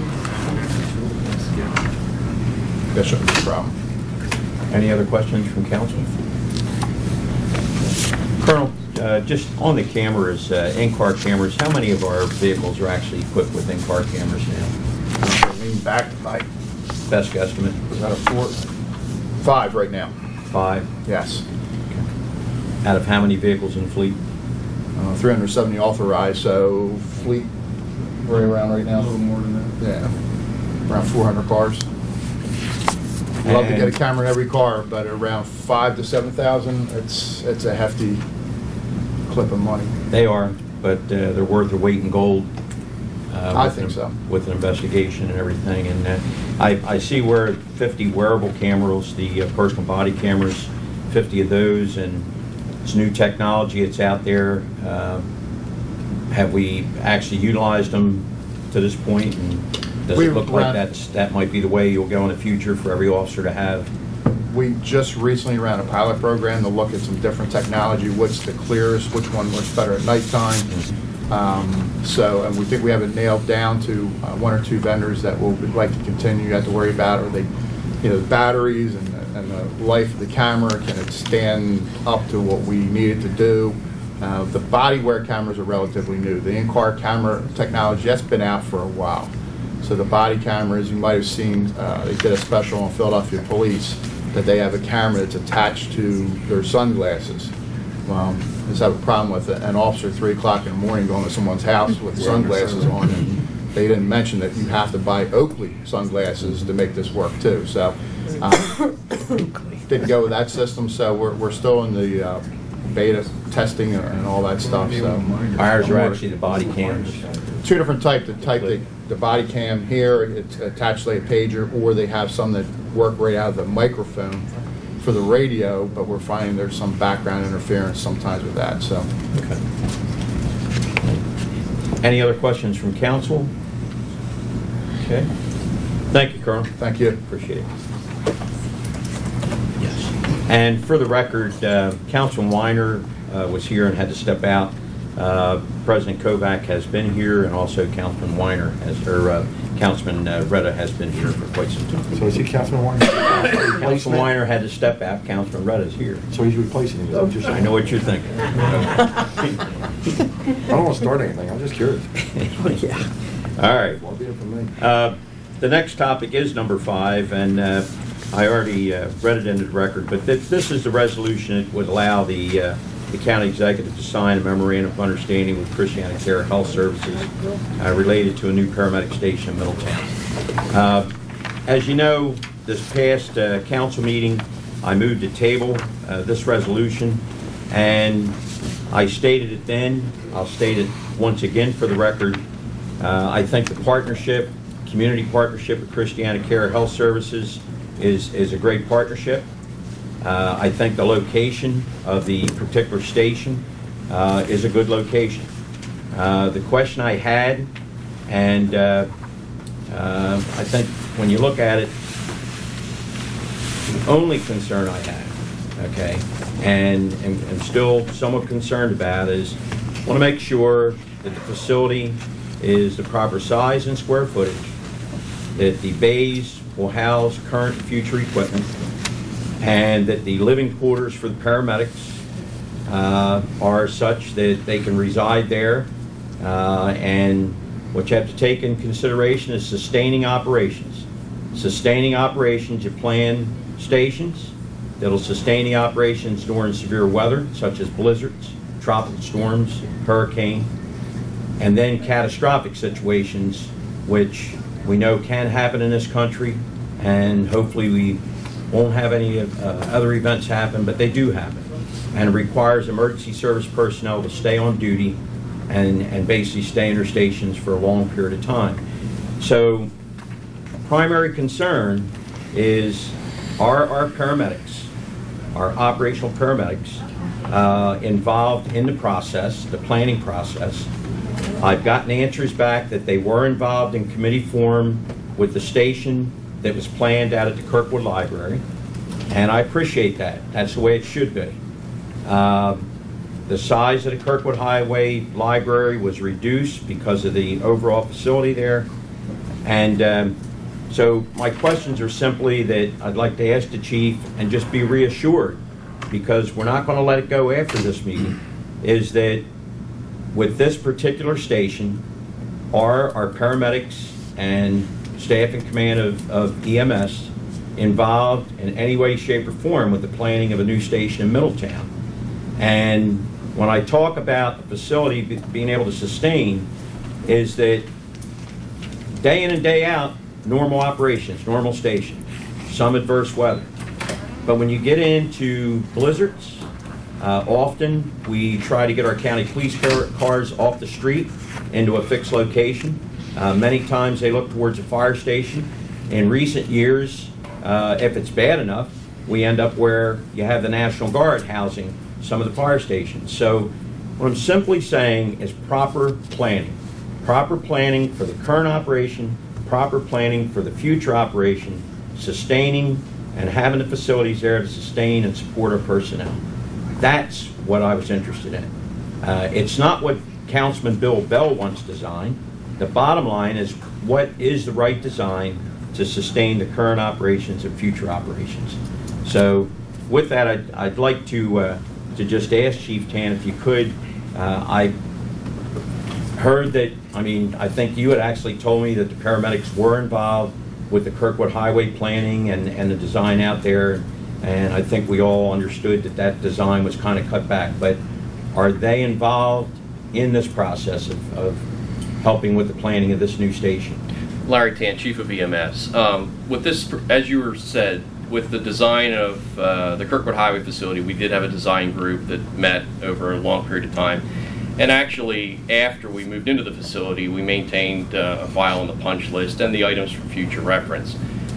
That shouldn't be a problem. Any other questions from council? Colonel, uh, just on the cameras, uh, in-car cameras, how many of our vehicles are actually equipped with in-car cameras now? Lean back, like, Best guesstimate? is that a four? Five right now. Five? Yes. Out of how many vehicles in the fleet? Uh, three hundred seventy authorized, so fleet, right around right now. A little more than that. Yeah, around four hundred cars. Love to get a And- camera in every car, but around five to seven thousand, it's it's a hefty clip of money. They are, but uh, they're worth their weight in gold. uh, I with think an- so. With an investigation and everything, and uh, I, I see where fifty wearable cameras, the uh, personal body cameras, fifty of those, and it's new technology, it's out there. Uh, Have we actually utilized them to this point, and does We it look like ran- that's, that might be the way you'll go in the future for every officer to have? We just recently ran a pilot program to look at some different technology, what's the clearest, which one works better at nighttime. Um, so, and we think we have it nailed down to uh, one or two vendors that we'll like to continue. You have to worry about, are they, you know, the batteries and, and the life of the camera, can it stand up to what we need it to do? Uh, the body-wear cameras are relatively new. The in-car camera technology, that's been out for a while. So the body cameras, you might have seen, uh, they did a special on Philadelphia Police, that they have a camera that's attached to their sunglasses. Well, I just have a problem with it. An officer at three o'clock in the morning going to someone's house with sunglasses on, and they didn't mention that you have to buy Oakley sunglasses to make this work too. So, uh, didn't go with that system, so we're, we're still in the uh, beta testing and all that stuff. So Ours are actually the body cams. two different types. The type that the body cam here, it's attached to a pager, or they have some that work right out of the microphone for the radio, but we're finding there's some background interference sometimes with that. So, Okay. Any other questions from council? Okay. Thank you, Colonel. thank you. Appreciate it. Yes. And for the record, uh, Councilman Weiner uh, was here and had to step out. Uh, President Kovac has been here, and also Councilman Weiner has, or uh, Councilman uh, Retta has been here for quite some time. So is he Councilman Weiner? Councilman Weiner had to step out. Councilman Retta's here. So he's replacing him, is that what you're saying? I know what you're thinking. I don't want to start anything, I'm just curious. All right. Won't be it for me. Uh, The next topic is number five, and uh, I already uh, read it into the record, but th this is the resolution that would allow the, uh, the county executive to sign a memorandum of understanding with Christiana Care Health Services uh, related to a new paramedic station in Middletown. Uh, as you know, this past uh, council meeting, I moved to table uh, this resolution, and I stated it then, I'll state it once again for the record. Uh, I think the partnership, community partnership with Christiana Care Health Services is, is a great partnership. Uh, I think the location of the particular station uh, is a good location. Uh, the question I had, and uh, uh, I think when you look at it, the only concern I have okay, and and am still somewhat concerned about is, want to make sure that the facility is the proper size and square footage, that the bays will house current and future equipment, and that the living quarters for the paramedics uh, are such that they can reside there. Uh, and what you have to take in consideration is sustaining operations. Sustaining operations, you plan stations that'll sustain the operations during severe weather, such as blizzards, tropical storms, hurricane, and then catastrophic situations, which we know can happen in this country, and hopefully we won't have any uh, other events happen, but they do happen. And it requires emergency service personnel to stay on duty and, and basically stay in their stations for a long period of time. So, primary concern is, are our paramedics, our operational paramedics, uh, involved in the process, the planning process? I've gotten answers back that they were involved in committee forum with the station that was planned out at the Kirkwood Library, and I appreciate that. That's the way it should be. Uh, the size of the Kirkwood Highway Library was reduced because of the overall facility there, and um, so my questions are simply that I'd like to ask the chief and just be reassured, because we're not going to let it go after this meeting, is that with this particular station, are our paramedics and staff and command of, of E M S involved in any way, shape, or form with the planning of a new station in Middletown? And when I talk about the facility be, being able to sustain, is that day in and day out, normal operations, normal station, some adverse weather. But when you get into blizzards, uh, often we try to get our county police car cars off the street into a fixed location. Uh, many times they look towards a fire station. In recent years, uh, if it's bad enough, we end up where you have the National Guard housing some of the fire stations. So what I'm simply saying is proper planning. Proper planning for the current operation, proper planning for the future operation, sustaining and having the facilities there to sustain and support our personnel. That's what I was interested in. Uh, it's not what Councilman Bill Bell wants designed. The bottom line is, what is the right design to sustain the current operations and future operations? So with that, I'd, I'd like to uh, to just ask Chief Tan if you could. Uh, I heard that, I mean, I think you had actually told me that the paramedics were involved with the Kirkwood Highway planning and, and the design out there, and I think we all understood that that design was kind of cut back. But are they involved in this process of, of helping with the planning of this new station? Larry Tan, Chief of E M S. Um, with this, as you were said, with the design of uh, the Kirkwood Highway facility, we did have a design group that met over a long period of time. And actually, after we moved into the facility, we maintained uh, a file on the punch list and the items for future reference.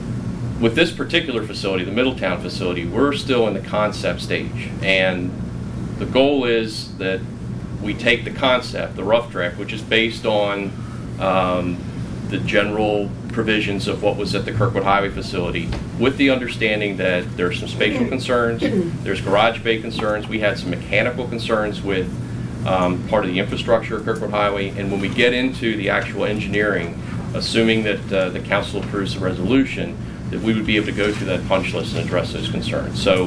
With this particular facility, the Middletown facility, we're still in the concept stage. And the goal is that we take the concept, the rough draft, which is based on um, the general provisions of what was at the Kirkwood Highway facility, with the understanding that there's some spatial concerns, there's garage bay concerns, we had some mechanical concerns with um, part of the infrastructure of Kirkwood Highway, and when we get into the actual engineering, assuming that uh, the council approves the resolution, that we would be able to go through that punch list and address those concerns. So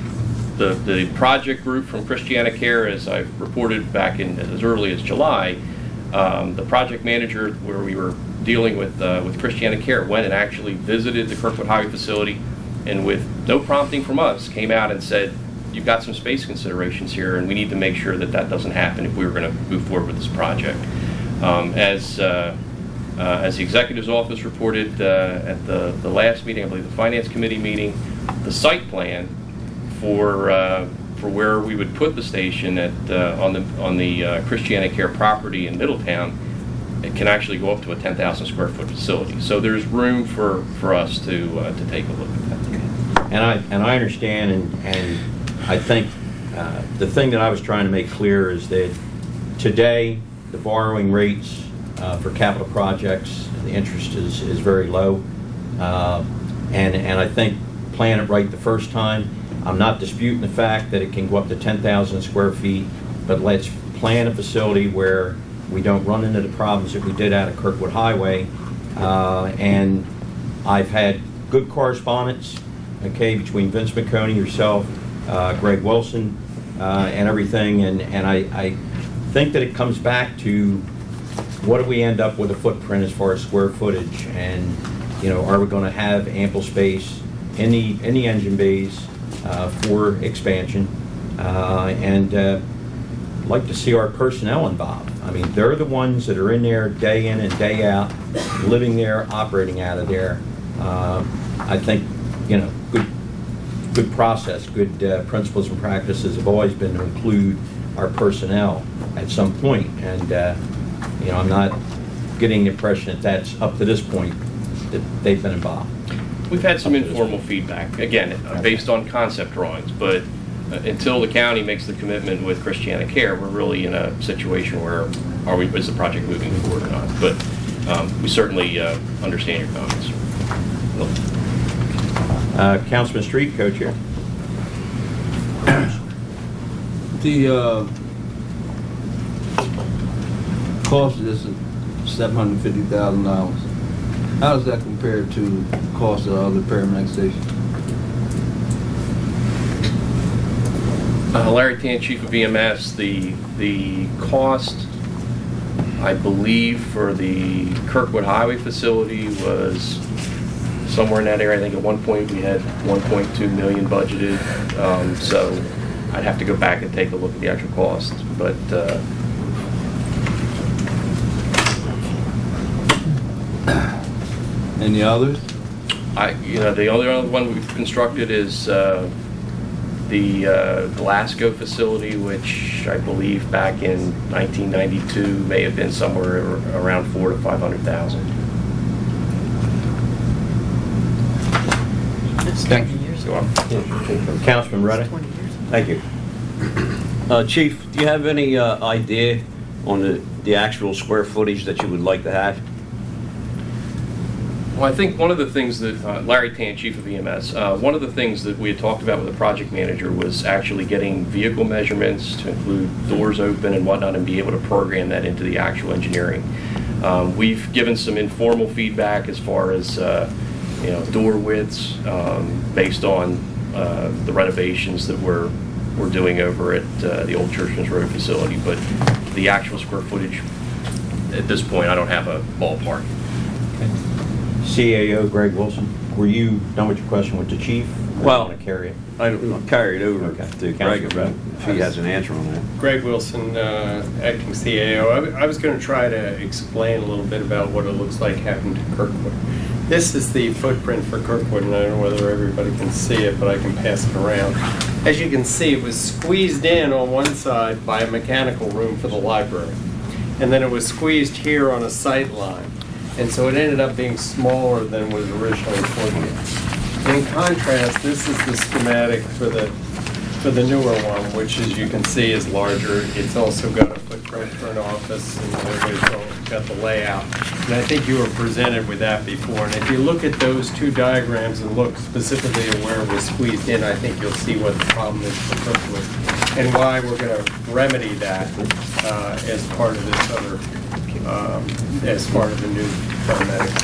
the, the project group from Christiana Care, as I reported back in as early as July, um, the project manager where we were dealing with uh, with Christiana Care went and actually visited the Kirkwood Highway facility, and with no prompting from us, came out and said, you've got some space considerations here, and we need to make sure that that doesn't happen if we were going to move forward with this project. Um, as uh, uh, as the executive's office reported uh, at the, the last meeting, I believe the Finance Committee meeting, the site plan for uh, for where we would put the station at uh, on the on the uh, Christiana Care property in Middletown, it can actually go up to a ten thousand square foot facility. So there's room for, for us to uh, to take a look at that. And I and I understand, and and I think uh, the thing that I was trying to make clear is that today the borrowing rates uh, for capital projects, the interest is is very low, uh, and and I think plan it right the first time. I'm not disputing the fact that it can go up to ten thousand square feet, but let's plan a facility where we don't run into the problems that we did out of Kirkwood Highway. Uh, and I've had good correspondence, okay, between Vince McConey, yourself, uh, Greg Wilson, uh, and everything, and, and I, I think that it comes back to what do we end up with a footprint as far as square footage, and you know, are we going to have ample space in the in the engine bays uh, for expansion, uh, and uh, I'd like to see our personnel involved. I mean, they're the ones that are in there day in and day out, living there, operating out of there. Uh, I think, you know, good, good process, good uh, principles and practices have always been to include our personnel at some point. And, uh, you know, I'm not getting the impression that that's up to this point that they've been involved. We've had some informal feedback, again, uh, based on concept drawings, but uh, until the county makes the commitment with Christiana Care, we're really in a situation where are we, is the project moving forward or not? But um, we certainly uh, understand your comments. Uh, Councilman Street, co-chair. The uh, cost of this is seven hundred fifty thousand dollars. How does that compare to the cost of the other paramedic stations? Uh, Larry Tan, Chief of E M S, the, the cost, I believe, for the Kirkwood Highway facility was somewhere in that area. I think at one point we had one point two million budgeted. Um, so I'd have to go back and take a look at the actual cost. But uh, And the others? I, you know, the only other one we've constructed is uh, the uh, Glasgow facility, which I believe back in nineteen ninety-two may have been somewhere around four to five hundred thousand. Thank you. Councilman Reddick. Thank you. Uh, Chief, do you have any uh, idea on the, the actual square footage that you would like to have? Well, I think one of the things that, uh, Larry Tan, Chief of E M S, uh, one of the things that we had talked about with the project manager was actually getting vehicle measurements to include doors open and whatnot and be able to program that into the actual engineering. Um, we've given some informal feedback as far as uh, you know, door widths um, based on uh, the renovations that we're, we're doing over at uh, the old Churchman's Road facility, but the actual square footage, at this point, I don't have a ballpark. C A O Greg Wilson, were you done with your question with the chief? Or Well, you want to carry it? I'll carry it over Okay. to Greg about if he has an answer on that. Greg Wilson, uh, acting C A O. I w- I was going to try to explain a little bit about what it looks like happened to Kirkwood. This is the footprint for Kirkwood, and I don't know whether everybody can see it, but I can pass it around. As you can see, it was squeezed in on one side by a mechanical room for the library, and then it was squeezed here on a sight line. And so it ended up being smaller than was originally forecast. In contrast, this is the schematic for the for the newer one, which, as you can see, is larger. It's also got a footprint for an office, and it's got the layout. And I think you were presented with that before. And if you look at those two diagrams and look specifically at where it was squeezed in, I think you'll see what the problem is for Kirkwood and why we're going to remedy that uh, as part of this other. Um, as part of the new paramedic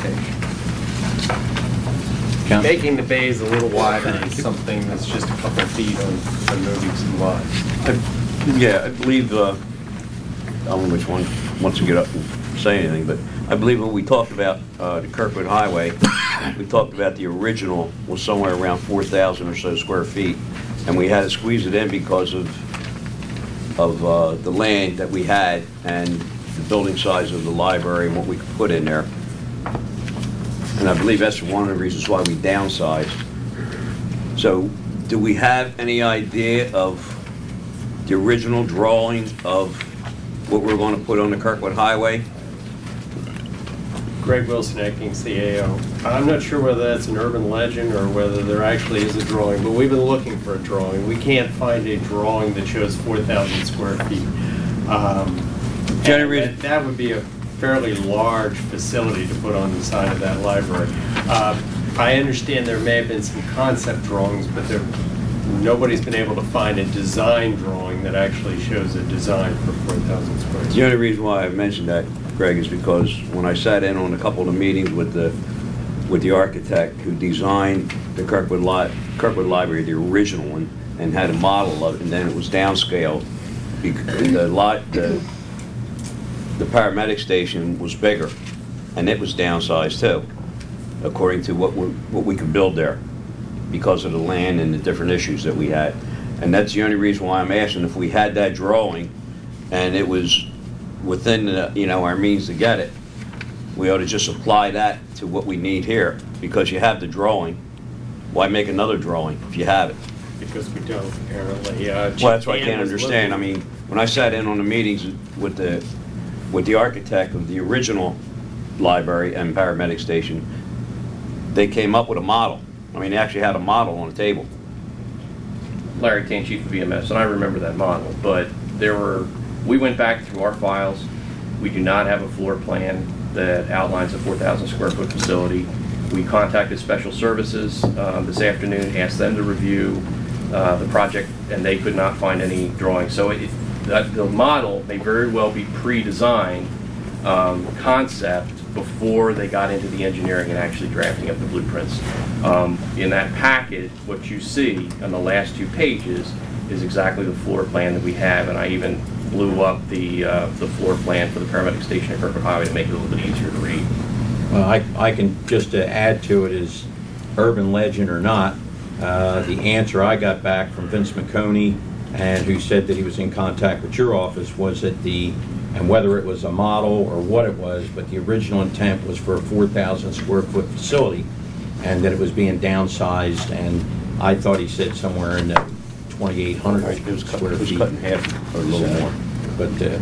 station. Making the bays a little wider is something that's just a couple of feet on, on moving some lines. I, yeah, I believe, uh, I don't know which one wants to get up and say anything, but I believe when we talked about uh, the Kirkwood Highway, we talked about the original was somewhere around four thousand or so square feet, and we had to squeeze it in because of of uh, the land that we had and the building size of the library and what we could put in there. And I believe that's one of the reasons why we downsized. So do we have any idea of the original drawing of what we're going to put on the Kirkwood Highway? Greg Wilson, acting C A O. I'm not sure whether that's an urban legend or whether there actually is a drawing, but we've been looking for a drawing. We can't find a drawing that shows four thousand square feet. Um, That, that would be a fairly large facility to put on the side of that library. Uh, I understand there may have been some concept drawings, but they're nobody's been able to find a design drawing that actually shows a design for four thousand square feet. The only reason why I mentioned that, Greg, is because when I sat in on a couple of the meetings with the with the architect who designed the Kirkwood Li Kirkwood Library, the original one, and had a model of it, and then it was downscaled. Bec- The lot, the the paramedic station was bigger, and it was downsized too, according to what we what we could build there, because of the land and the different issues that we had. And that's the only reason why I'm asking if we had that drawing, and it was within the, you know, our means to get it, we ought to just apply that to what we need here, because you have the drawing. Why make another drawing if you have it? Because we don't, apparently. Uh, Well, that's what I Chief can't Dan was understand. I looking- mean, when I sat in on the meetings with the, with the architect of the original library and paramedic station, they came up with a model. I mean, they actually had a model on the table. Larry Kane, Chief of E M S, and I remember that model, but there were, we went back through our files. We do not have a floor plan that outlines a four thousand square foot facility. We contacted Special Services um, this afternoon, asked them to review uh, the project, and they could not find any drawings. So it, that, the model may very well be pre-designed um, concept before they got into the engineering and actually drafting up the blueprints. Um, in that packet, what you see on the last two pages is exactly the floor plan that we have, and I even blew up the uh, the floor plan for the paramedic station at Kirkwood Highway to make it a little bit easier to read. Well, I, I can, just to add to it, is urban legend or not, uh, the answer I got back from Vince McConey, and who said that he was in contact with your office, was that the, and whether it was a model or what it was, but the original intent was for a four thousand square foot facility, and that it was being downsized, and I thought he said somewhere in the twenty-eight hundred Right, it was cut, square it was feet. cut in half or a little So, more. But, uh,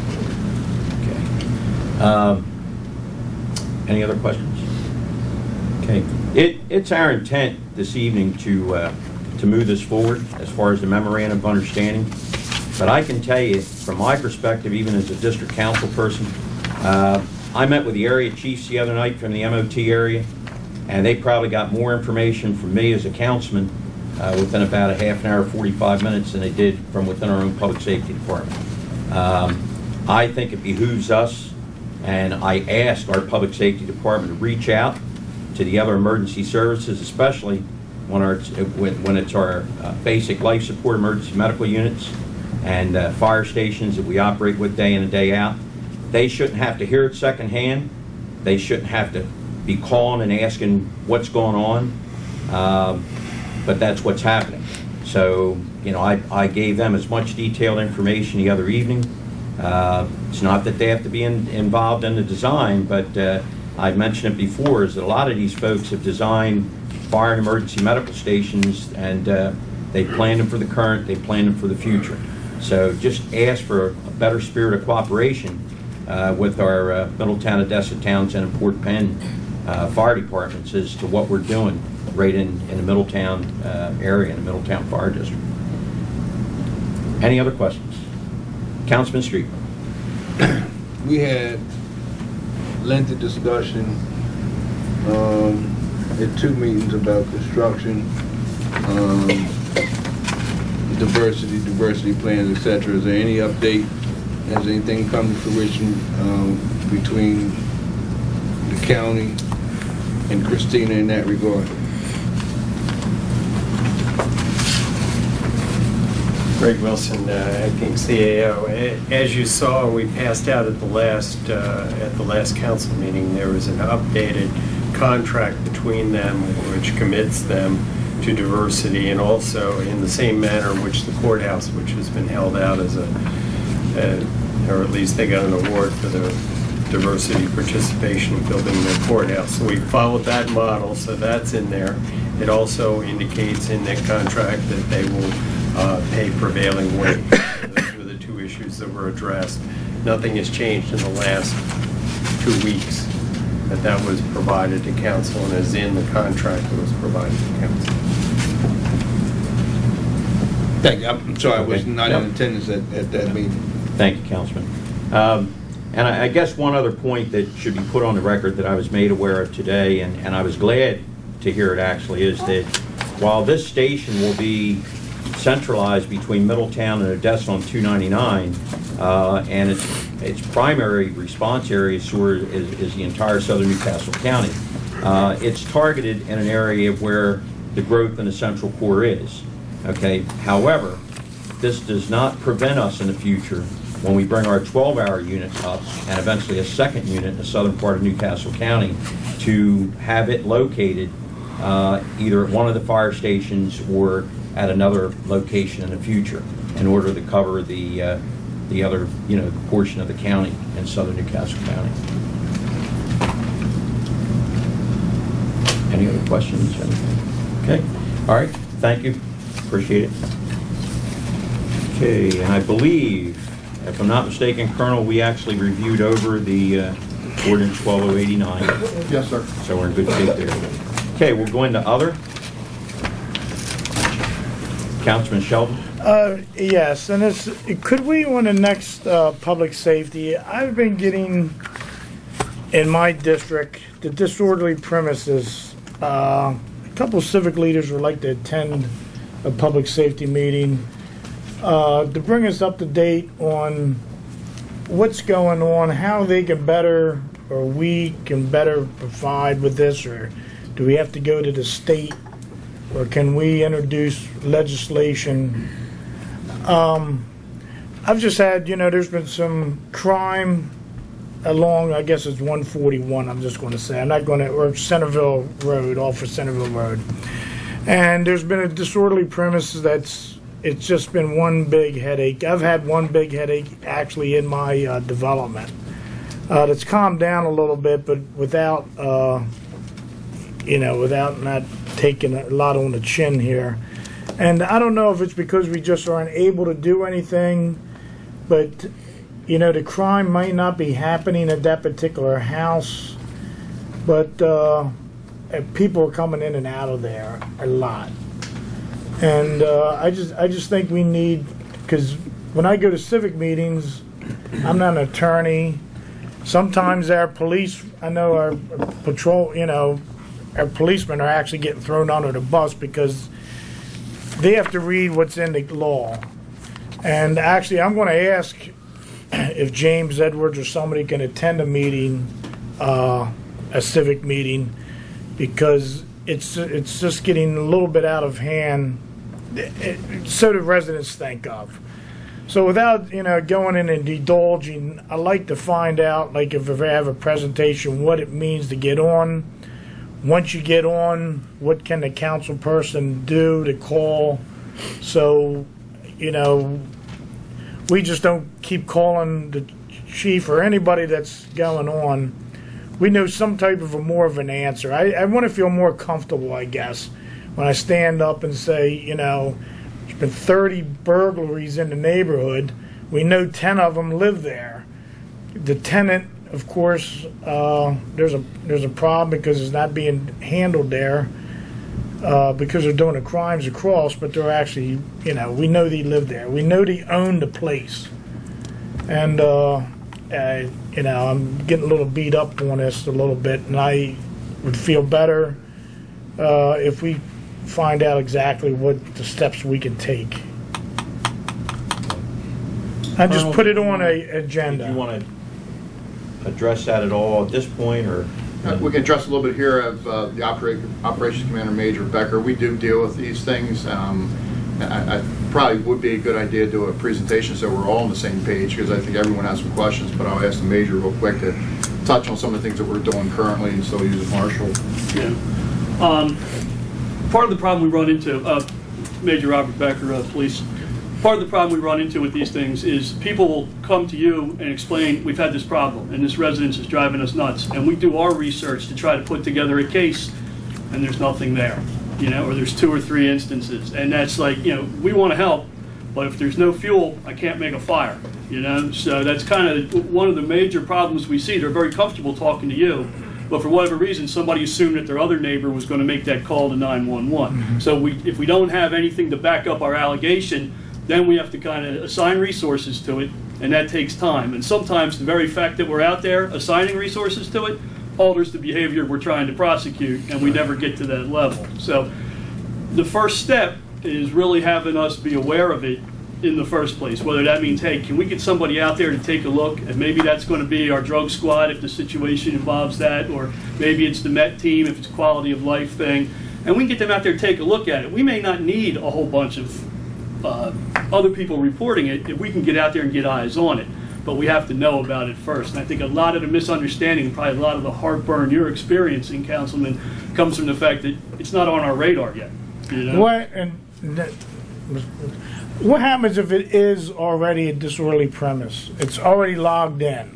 okay. Um, Any other questions? Okay. It, it's our intent this evening to, uh, to move this forward as far as the memorandum of understanding. But I can tell you, from my perspective, even as a district council person, uh, I met with the area chiefs the other night from the M O T area, and they probably got more information from me as a councilman uh, within about a half an hour, forty-five minutes, than they did from within our own public safety department. Um, I think it behooves us, and I asked our public safety department to reach out to the other emergency services, especially when, our, when, when it's our uh, basic life support emergency medical units and uh, fire stations that we operate with day in and day out. They shouldn't have to hear it secondhand. They shouldn't have to be calling and asking what's going on, um, but that's what's happening. So, you know, I, I gave them as much detailed information the other evening. Uh, it's not that they have to be in, involved in the design, but uh, I've mentioned it before, is that a lot of these folks have designed fire and emergency medical stations, and uh, they planned them for the current, they planned them for the future. So just ask for a better spirit of cooperation uh, with our uh, Middletown, Odessa, Townsend, and Port Penn uh, fire departments as to what we're doing right in, in the Middletown uh, area, in the Middletown Fire District. Any other questions? Councilman Street. We had lengthy discussion um, at two meetings about construction, um, diversity, diversity plans, et cetera. Is there any update? Has anything come to fruition um, between the county and Christina in that regard? Greg Wilson, uh, acting C A O. A- As you saw, we passed out at the last uh, at the last council meeting. There was an updated contract between them, which commits them to diversity, and also in the same manner which the courthouse, which has been held out as a, uh, or at least they got an award for the diversity participation in building the courthouse. So we followed that model, so that's in there. It also indicates in that contract that they will uh, pay prevailing wage. Those were the two issues that were addressed. Nothing has changed in the last two weeks. That that was provided to council and is in the contract that was provided to council. Thank you. I'm sorry, I was Okay. not Yep. in attendance at, at that meeting. Thank you, Councilman. Um, and I, I guess one other point that should be put on the record that I was made aware of today, and, and I was glad to hear it actually, is that while this station will be centralized between Middletown and Odessa on two ninety-nine, uh, and its its primary response area is, is, is the entire southern Newcastle County. Uh, it's targeted in an area where the growth in the central core is. Okay. However, this does not prevent us in the future, when we bring our twelve hour unit up and eventually a second unit in the southern part of Newcastle County, to have it located uh, either at one of the fire stations or at another location in the future, in order to cover the uh, the other, you know, portion of the county in southern Newcastle County. Any other questions? Okay. All right. Thank you. Appreciate it. Okay. And I believe, if I'm not mistaken, Colonel, we actually reviewed over the uh, ordinance twelve oh eighty-nine. Yes, sir. So we're in good shape there. Okay. We'll go into other. Councilman Sheldon. Uh, yes, and it's, could we, on the next uh, public safety, I've been getting in my district the disorderly premises. Uh, a couple civic leaders would like to attend a public safety meeting uh, to bring us up to date on what's going on, how they can better, or we can better provide with this, or do we have to go to the state, or can we introduce legislation? Um, I've just had, you know, there's been some crime along, I guess it's one forty-one, I'm just going to say. I'm not going to, or Centerville Road, off of Centerville Road. And there's been a disorderly premises that's, it's just been one big headache. I've had one big headache actually in my uh, development. Uh, that's calmed down a little bit, but without, uh, you know, without not taking a lot on the chin here. And I don't know if it's because we just aren't able to do anything, but, you know, the crime might not be happening at that particular house, but uh, people are coming in and out of there a lot. And uh, I just I just think we need, because when I go to civic meetings, I'm not an attorney. Sometimes our police, I know our patrol, you know, our policemen are actually getting thrown under the bus because they have to read what's in the law. And actually, I'm going to ask if James Edwards or somebody can attend a meeting, uh, a civic meeting, because it's it's just getting a little bit out of hand. It, it, so the residents think of. So without, you know, going in and indulging, I like to find out, like if I have a presentation, what it means to get on. Once you get on, what can the council person do to call? So, you know, we just don't keep calling the chief or anybody that's going on. We know some type of a more of an answer. I, I want to feel more comfortable, I guess, when I stand up and say, you know, there's been thirty burglaries in the neighborhood. We know ten of them live there. The tenant, of course, uh, there's a there's a problem because it's not being handled there uh, because they're doing the crimes across, but they're actually, you know, we know they live there. We know they own the place. And, uh, uh, you know, I'm getting a little beat up on this a little bit, and I would feel better uh, if we find out exactly what the steps we can take. I just Colonel, put it on a agenda. Do you want to address that at all at this point, or? Uh, we can address a little bit here of uh, the operate, Operations Commander Major Becker. We do deal with these things. Um, I, I probably would be a good idea to do a presentation so we're all on the same page, because I think everyone has some questions, but I'll ask the Major real quick to touch on some of the things that we're doing currently and still using Marshall. Yeah. Um, part of the problem we run into, uh, Major Robert Becker, uh, police, part of the problem we run into with these things is people will come to you and explain, we've had this problem and this residence is driving us nuts, and we do our research to try to put together a case, and there's nothing there, you know, or there's two or three instances, and that's like, you know, we want to help, but if there's no fuel, I can't make a fire, you know. So that's kind of one of the major problems we see. They're very comfortable talking to you, but for whatever reason, somebody assumed that their other neighbor was going to make that call to nine one one. Mm-hmm. So we, if we don't have anything to back up our allegation, then we have to kind of assign resources to it, and that takes time. And sometimes the very fact that we're out there assigning resources to it alters the behavior we're trying to prosecute, and we never get to that level. So the first step is really having us be aware of it in the first place, whether that means, hey, can we get somebody out there to take a look? And maybe that's going to be our drug squad if the situation involves that, or maybe it's the Met team if it's a quality of life thing. And we can get them out there to take a look at it. We may not need a whole bunch of uh, other people reporting it if we can get out there and get eyes on it. But we have to know about it first. And I think a lot of the misunderstanding, probably a lot of the heartburn you're experiencing, Councilman, comes from the fact that it's not on our radar yet. You know? What and that, what happens if it is already a disorderly premise? It's already logged in.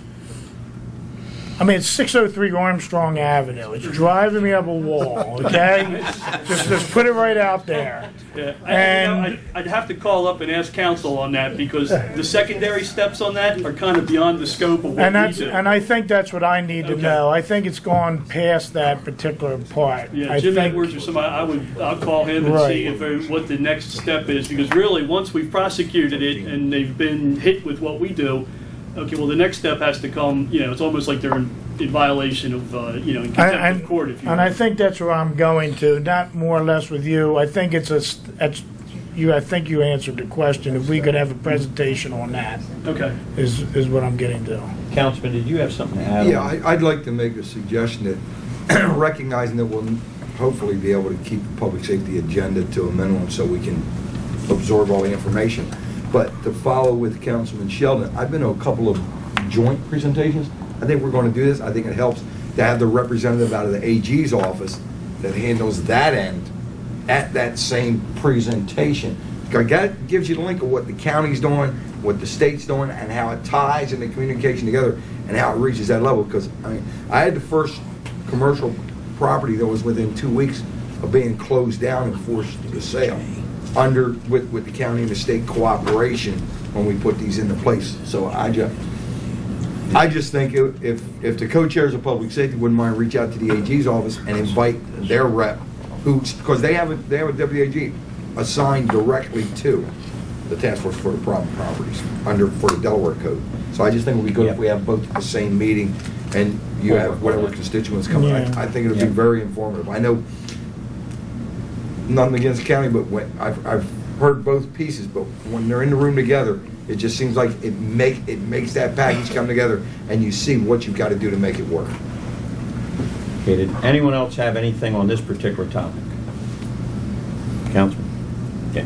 I mean, it's six oh three Armstrong Avenue. It's driving me up a wall, okay? just, just put it right out there. Yeah, I, And- you know, I'd, I'd have to call up and ask counsel on that, because the secondary steps on that are kind of beyond the scope of what And we that's, do. and I think that's what I need to Okay. know. I think it's gone past that particular part. Yeah, I Jim think, Edwards or somebody, I would, I'll call him and Right. see if, uh, what the next step is, because really, once we've prosecuted it and they've been hit with what we do, okay, well, the next step has to come, you know, it's almost like they're in, in violation of, uh, you know, in contempt and, of court, if you and will. I think that's where I'm going to, not more or less with you. I think it's a, st- it's, you, I think you answered the question. If we could have a presentation on that, Okay. is, is what I'm getting to. Councilman, did you have something to add? Yeah, on? I- I'd like to make a suggestion that, recognizing that we'll hopefully be able to keep the public safety agenda to a minimum so we can absorb all the information, but to follow with Councilman Sheldon, I've been to a couple of joint presentations. I think we're going to do this. I think it helps to have the representative out of the A G's office that handles that end at that same presentation. Because that gives you the link of what the county's doing, what the state's doing, and how it ties in the communication together and how it reaches that level. Because, I mean, I had the first commercial property that was within two weeks of being closed down and forced to sale under, with, with the county and the state cooperation when we put these into place. So I just, I just think if, if if the co-chairs of public safety wouldn't mind reach out to the A G's office and invite their rep, who's, because they have a, they have a W A G assigned directly to the task force for the problem properties under, for the Delaware code. So I just think it would be good if we have both at the same meeting and you have whatever constituents coming. Yeah. I, I think it would Yeah. be very informative. I know, nothing against the county, but when, I've, I've heard both pieces, but when they're in the room together, it just seems like it make, it makes that package come together and you see what you've got to do to make it work. Okay, did anyone else have anything on this particular topic? Councilman? Okay.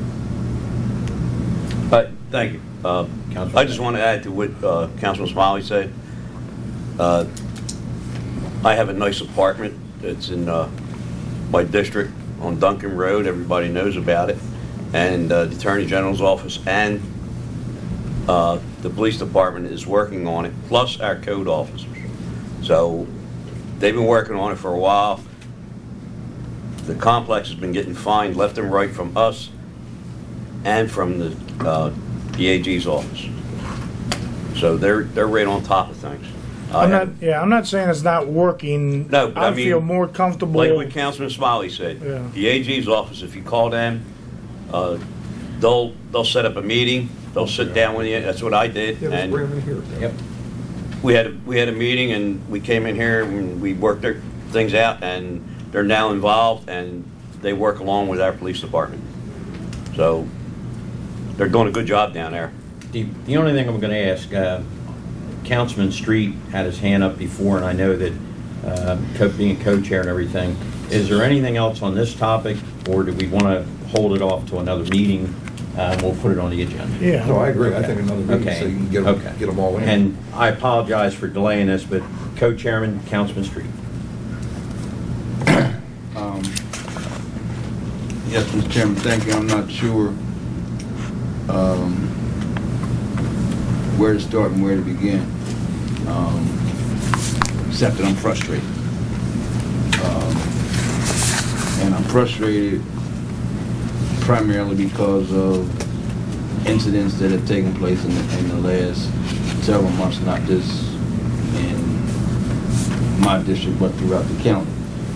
Uh, Thank you. Uh, Councilman. I just want to add to what uh, Councilman Smiley said. Uh, I have a nice apartment that's in uh, my district on Duncan Road. Everybody knows about it. And uh, the Attorney General's office and uh, the police department is working on it, plus our code officers. So they've been working on it for a while. The complex has been getting fined left and right from us and from the uh, the A G's office. So they're they're right on top of things. I'm I not, have- yeah, I'm not saying it's not working. No, but I mean, feel more comfortable. Like what Councilman Smiley said, Yeah. the A G's office, if you call them, uh, they'll they'll set up a meeting. They'll sit down with you. That's what I did. Yeah, let's And bring them in here. Yep. we had a, we had a meeting and we came in here and we worked their things out, and they're now involved and they work along with our police department. So they're doing a good job down there. The, the only thing I'm going to ask, uh, Councilman Street had his hand up before, and I know that uh, co- being co-chair and everything, is there anything else on this topic, or do we want to hold it off to another meeting? Uh, we'll put it on the agenda. Yeah. No, I agree. I Okay. think another meeting Okay. so you can get them, Okay. get them all in. And I apologize for delaying this, but co-chairman, Councilman Street. Um, Yes, Mister Chairman, thank you. I'm not sure um, where to start and where to begin, um, except that I'm frustrated. Um, and I'm frustrated primarily because of incidents that have taken place in the, in the last several months, not just in my district, but throughout the county.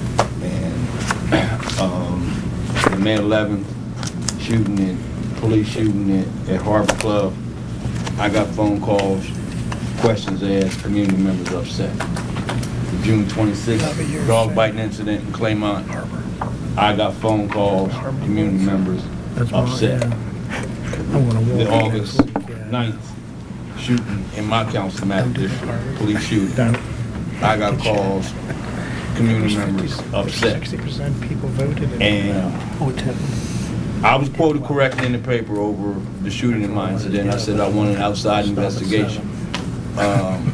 And um, the May eleventh shooting at, police shooting at, at Harbor Club, I got phone calls, questions asked, community members upset. The June twenty-sixth dog biting incident in Claymont, I got phone calls, community members upset. The August ninth shooting in my council map district, police shooting. I got calls, community members upset. sixty percent people voted. And I was quoted correctly in the paper over the shooting in my incident. I said I want an outside investigation. Um,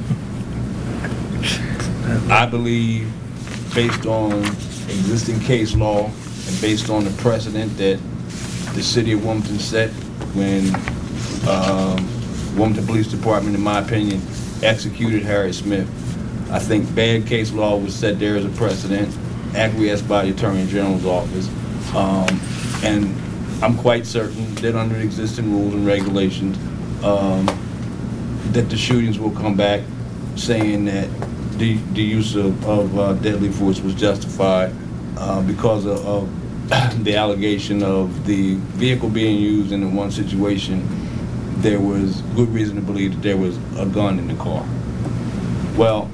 I believe, based on existing case law and based on the precedent that the city of Wilmington set when um, Wilmington Police Department, in my opinion, executed Harry Smith. I think bad case law was set there as a precedent, acquiesced by the Attorney General's office. Um, and I'm quite certain that under existing rules and regulations, um, that the shootings will come back saying that the, the use of, of uh, deadly force was justified uh, because of, of the allegation of the vehicle being used, and in one situation there was good reason to believe that there was a gun in the car. Well,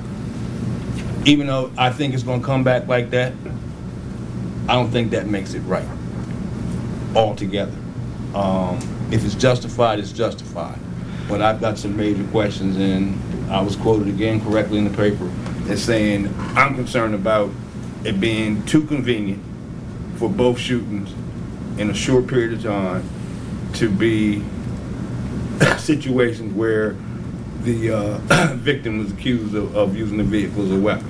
even though I think it's going to come back like that, I don't think that makes it right altogether. Um, if it's justified, it's justified. But I've got some major questions, and I was quoted again correctly in the paper as saying I'm concerned about it being too convenient for both shootings in a short period of time to be situations where the uh, victim was accused of, of using the vehicle as a weapon.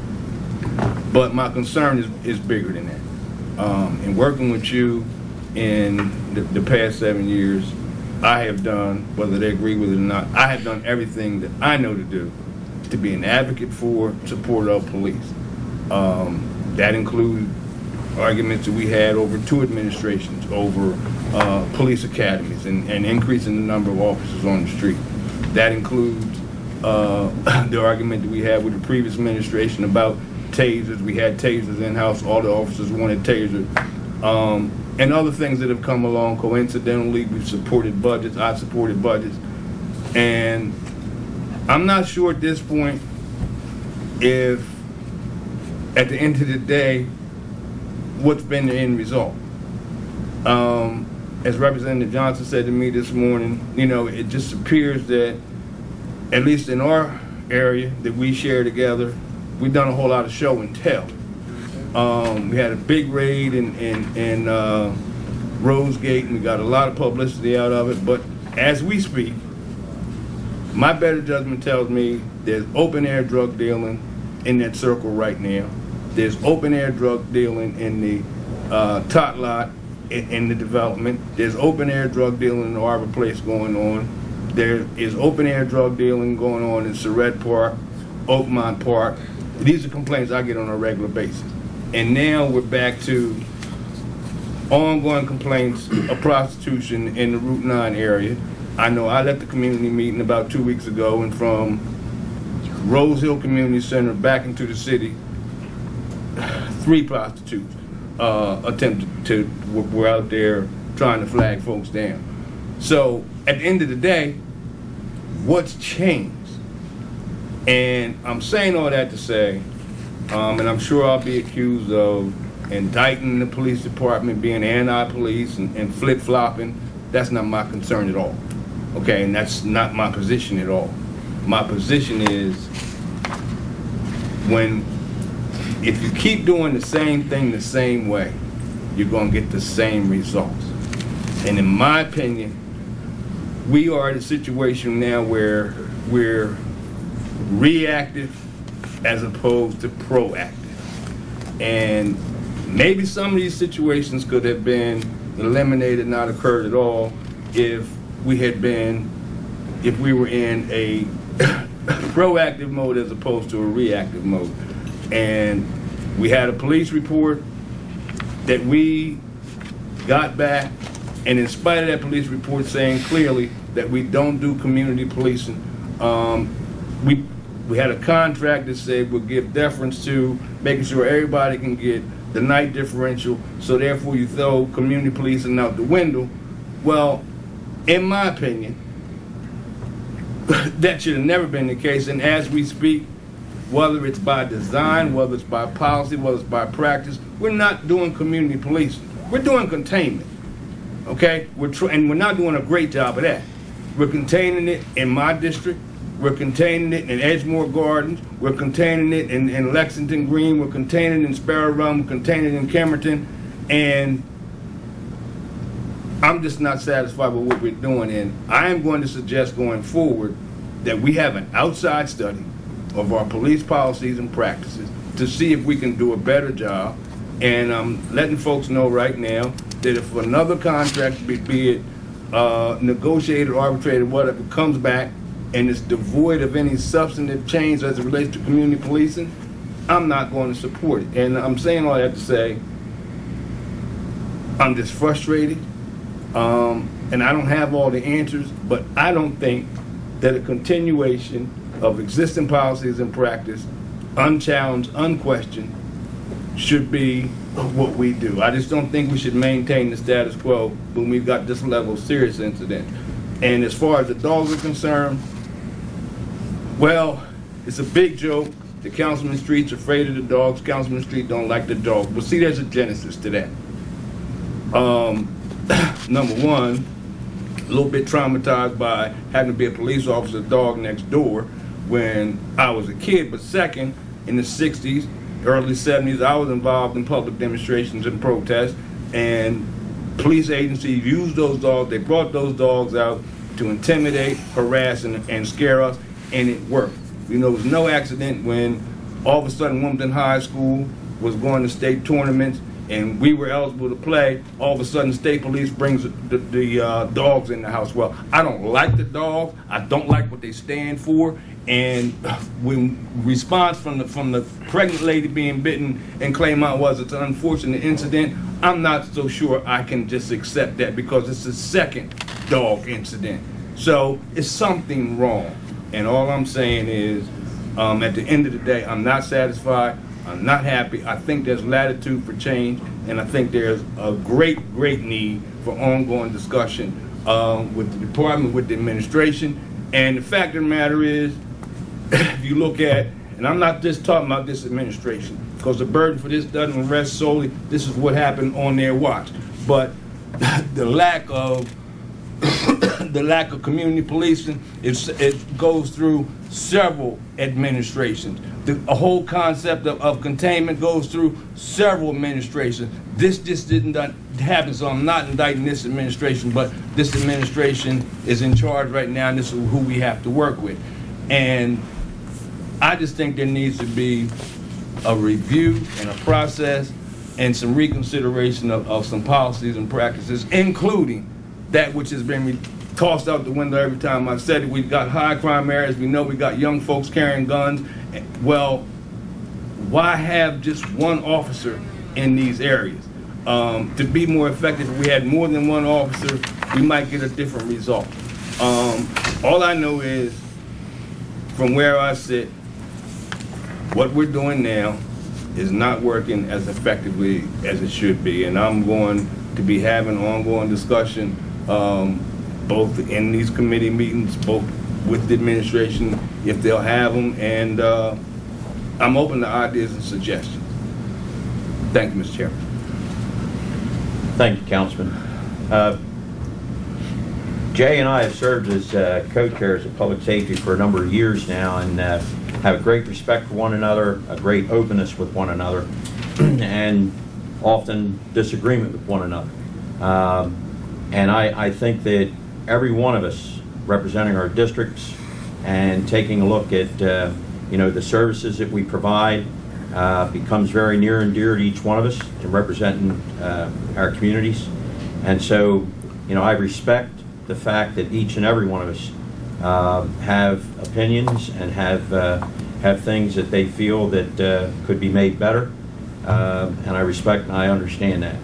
But my concern is, is bigger than that. Um, in working with you in the, the past seven years, I have done, whether they agree with it or not, I have done everything that I know to do to be an advocate for, support of police. Um, that includes arguments that we had over two administrations, over uh, police academies, and, and increasing the number of officers on the street. That includes uh, the argument that we had with the previous administration about tasers. We had tasers in-house. All the officers wanted tasers. Um, and other things that have come along. Coincidentally, we've supported budgets. I've supported budgets. And I'm not sure at this point if, at the end of the day, what's been the end result. Um, as Representative Johnson said to me this morning, you know, it just appears that, at least in our area that we share together, we've done a whole lot of show and tell. Um, we had a big raid in, in, in uh, Rosegate, and we got a lot of publicity out of it. But as we speak, my better judgment tells me there's open air drug dealing in that circle right now. There's open air drug dealing in the uh, tot lot in, in the development. There's open air drug dealing in the Arbor Place going on. There is open air drug dealing going on in Surratt Park, Oakmont Park. These are complaints I get on a regular basis. And now we're back to ongoing complaints of prostitution in the Route nine area. I know I left the community meeting about two weeks ago, and from Rose Hill Community Center back into the city, three prostitutes uh, attempted to, were out there trying to flag folks down. So at the end of the day, what's changed? And I'm saying all that to say, um, and I'm sure I'll be accused of indicting the police department, being anti-police and, and flip-flopping. That's not my concern at all. Okay, and that's not my position at all. My position is, when, if you keep doing the same thing the same way, you're going to get the same results. And in my opinion, we are in a situation now where we're reactive as opposed to proactive. And maybe some of these situations could have been eliminated, not occurred at all, if we had been, if we were in a proactive mode as opposed to a reactive mode. And we had a police report that we got back, and in spite of that police report saying clearly that we don't do community policing, um, we we had a contract that said we'll give deference to making sure everybody can get the night differential, so therefore you throw community policing out the window. Well, in my opinion, that should have never been the case, and as we speak, whether it's by design, whether it's by policy, whether it's by practice. We're not doing community policing. We're doing containment, okay? We're tr- and we're not doing a great job of that. We're containing it in my district. We're containing it in Edgemore Gardens. We're containing it in, in Lexington Green. We're containing it in Sparrow Run. We're containing it in Kemerton. And I'm just not satisfied with what we're doing. And I am going to suggest going forward that we have an outside study of our police policies and practices to see if we can do a better job. And I'm letting folks know right now that if another contract, be, be it uh, negotiated, arbitrated, whatever, comes back and it's devoid of any substantive change as it relates to community policing, I'm not going to support it. And I'm saying all that to say I'm just frustrated, um, and I don't have all the answers, but I don't think that a continuation of existing policies and practice, unchallenged, unquestioned, should be what we do. I just don't think we should maintain the status quo when we've got this level of serious incident. And as far as the dogs are concerned, well, it's a big joke. The Councilman Street's afraid of the dogs. Councilman Street don't like the dogs. But see, there's a genesis to that. Um, number one, a little bit traumatized by having to be a police officer's dog next door when I was a kid. But second, in the sixties, early seventies, I was involved in public demonstrations and protests, and police agencies used those dogs. They brought those dogs out to intimidate, harass, and, and scare us, and it worked. You know, it was no accident when all of a sudden Wilmington High School was going to state tournaments and we were eligible to play. All of a sudden, state police brings the, the, the uh, dogs in the house. Well, I don't like the dogs. I don't like what they stand for. And when response from the from the pregnant lady being bitten in Claymont was it's an unfortunate incident, I'm not so sure I can just accept that because it's the second dog incident. So it's something wrong. And all I'm saying is, um, at the end of the day, I'm not satisfied. I'm not happy. I think there's latitude for change, and I think there's a great, great need for ongoing discussion um, with the department, with the administration. And the fact of the matter is, if you look at, and I'm not just talking about this administration, because the burden for this doesn't rest solely, this is what happened on their watch. But the lack of the lack of community policing, it's, it goes through several administrations. The a whole concept of, of containment goes through several administrations. This just didn't happen, so I'm not indicting this administration, but this administration is in charge right now, and this is who we have to work with. And I just think there needs to be a review and a process and some reconsideration of, of some policies and practices, including that which has been tossed out the window every time I've said it. We've got high crime areas. We know we got young folks carrying guns. Well, why have just one officer in these areas? Um, to be more effective, if we had more than one officer, we might get a different result. Um, all I know is, from where I sit, what we're doing now is not working as effectively as it should be. And I'm going to be having ongoing discussion um, both in these committee meetings, both with the administration, if they'll have them, and uh, I'm open to ideas and suggestions. Thank you, Mister Chairman. Thank you, Councilman. Uh, Jay and I have served as uh, co-chairs of public safety for a number of years now, and uh, have a great respect for one another, a great openness with one another, and often disagreement with one another. Um, and I, I think that every one of us representing our districts and taking a look at uh, you know, the services that we provide uh, becomes very near and dear to each one of us in representing uh, our communities. And so, you know, I respect the fact that each and every one of us uh, have opinions and have uh, have things that they feel that uh, could be made better, uh, and I respect and I understand that.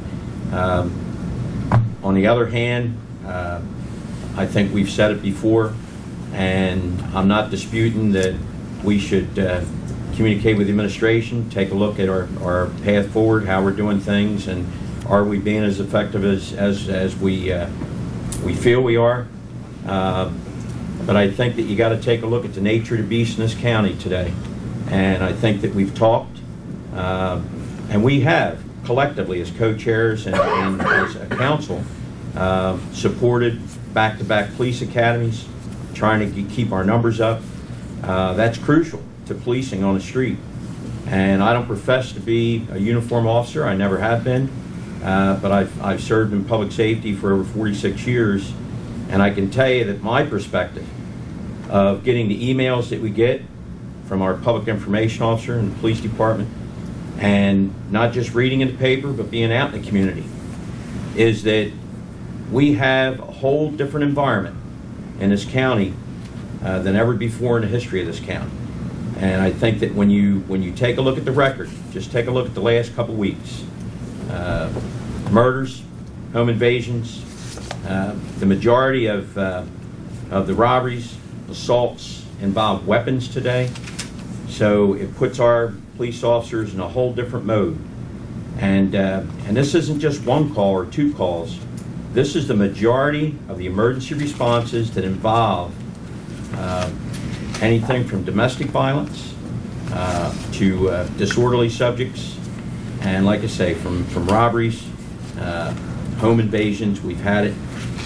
Um, on the other hand, uh, I think we've said it before, and I'm not disputing that we should uh, communicate with the administration, take a look at our, our path forward, how we're doing things, and are we being as effective as as, as we uh, we feel we are. Uh, but I think that you got to take a look at the nature of the beast in this county today. and I think that we've talked, uh, and we have collectively as co-chairs and, and as a council uh, supported back-to-back police academies, trying to keep our numbers up. Uh, that's crucial to policing on the street. And I don't profess to be a uniform officer. I never have been. Uh, but I've, I've served in public safety for over forty-six years. And I can tell you that my perspective of getting the emails that we get from our public information officer in the police department, and not just reading in the paper, but being out in the community, is that we have a whole different environment in this county uh, than ever before in the history of this county. And I think that when you when you take a look at the record, just take a look at the last couple weeks, uh, murders, home invasions, uh, the majority of uh, of the robberies, assaults involve weapons today. So it puts our police officers in a whole different mode. And uh, and this isn't just one call or two calls. This is the majority of the emergency responses that involve uh, anything from domestic violence uh, to uh, disorderly subjects, and like I say, from, from robberies, uh, home invasions, we've had it.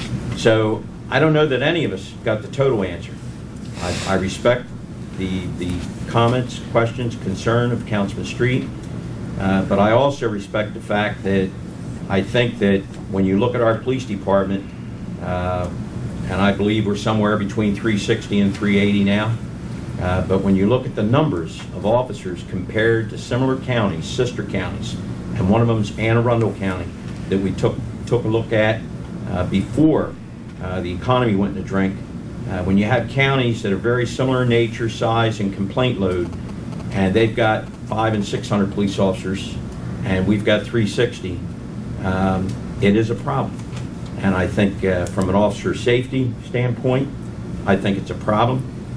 So I don't know that any of us got the total answer. I, I respect the, the comments, questions, concern of Councilman Street, uh, but I also respect the fact that I think that when you look at our police department, uh, and I believe we're somewhere between three sixty and three eighty now, uh, but when you look at the numbers of officers compared to similar counties, sister counties, and one of them is Anne Arundel County that we took took a look at uh, before uh, the economy went in the drink. Uh, when you have counties that are very similar in nature, size, and complaint load, and they've got five and six hundred police officers, and we've got three sixty, um, it is a problem. And I think uh, from an officer safety standpoint, I think it's a problem.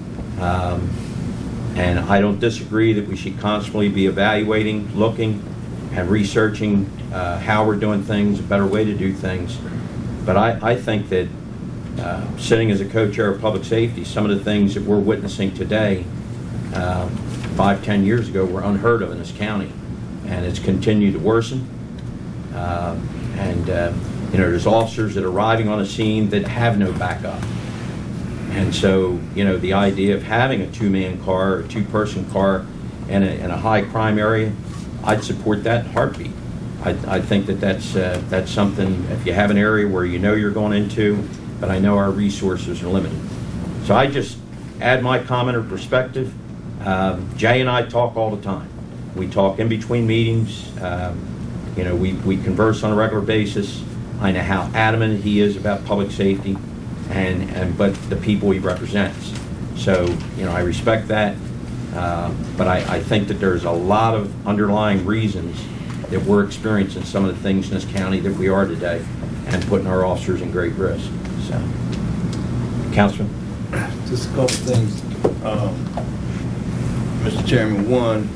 Um, and I don't disagree that we should constantly be evaluating, looking, and researching uh, how we're doing things, a better way to do things. But I, I think that uh, sitting as a co-chair of public safety, some of the things that we're witnessing today, uh, five, ten years ago, were unheard of in this county. And it's continued to worsen. Uh, and uh, you know, there's officers that are arriving on a scene that have no backup. And so, you know, the idea of having a two-man car or a two-person car in a, in a high crime area, I'd support that in a heartbeat. I, I think that that's, uh, that's something, if you have an area where you know you're going into, but I know our resources are limited. So I just add my comment or perspective. Um, Jay and I talk all the time. We talk in between meetings. Um, you know, we, we converse on a regular basis. I know how adamant he is about public safety, and, and but the people he represents. So, you know, I respect that, uh, but I, I think that there's a lot of underlying reasons that we're experiencing some of the things in this county that we are today, and putting our officers in great risk. So, Councilman? Just a couple things, um, Mister Chairman. One,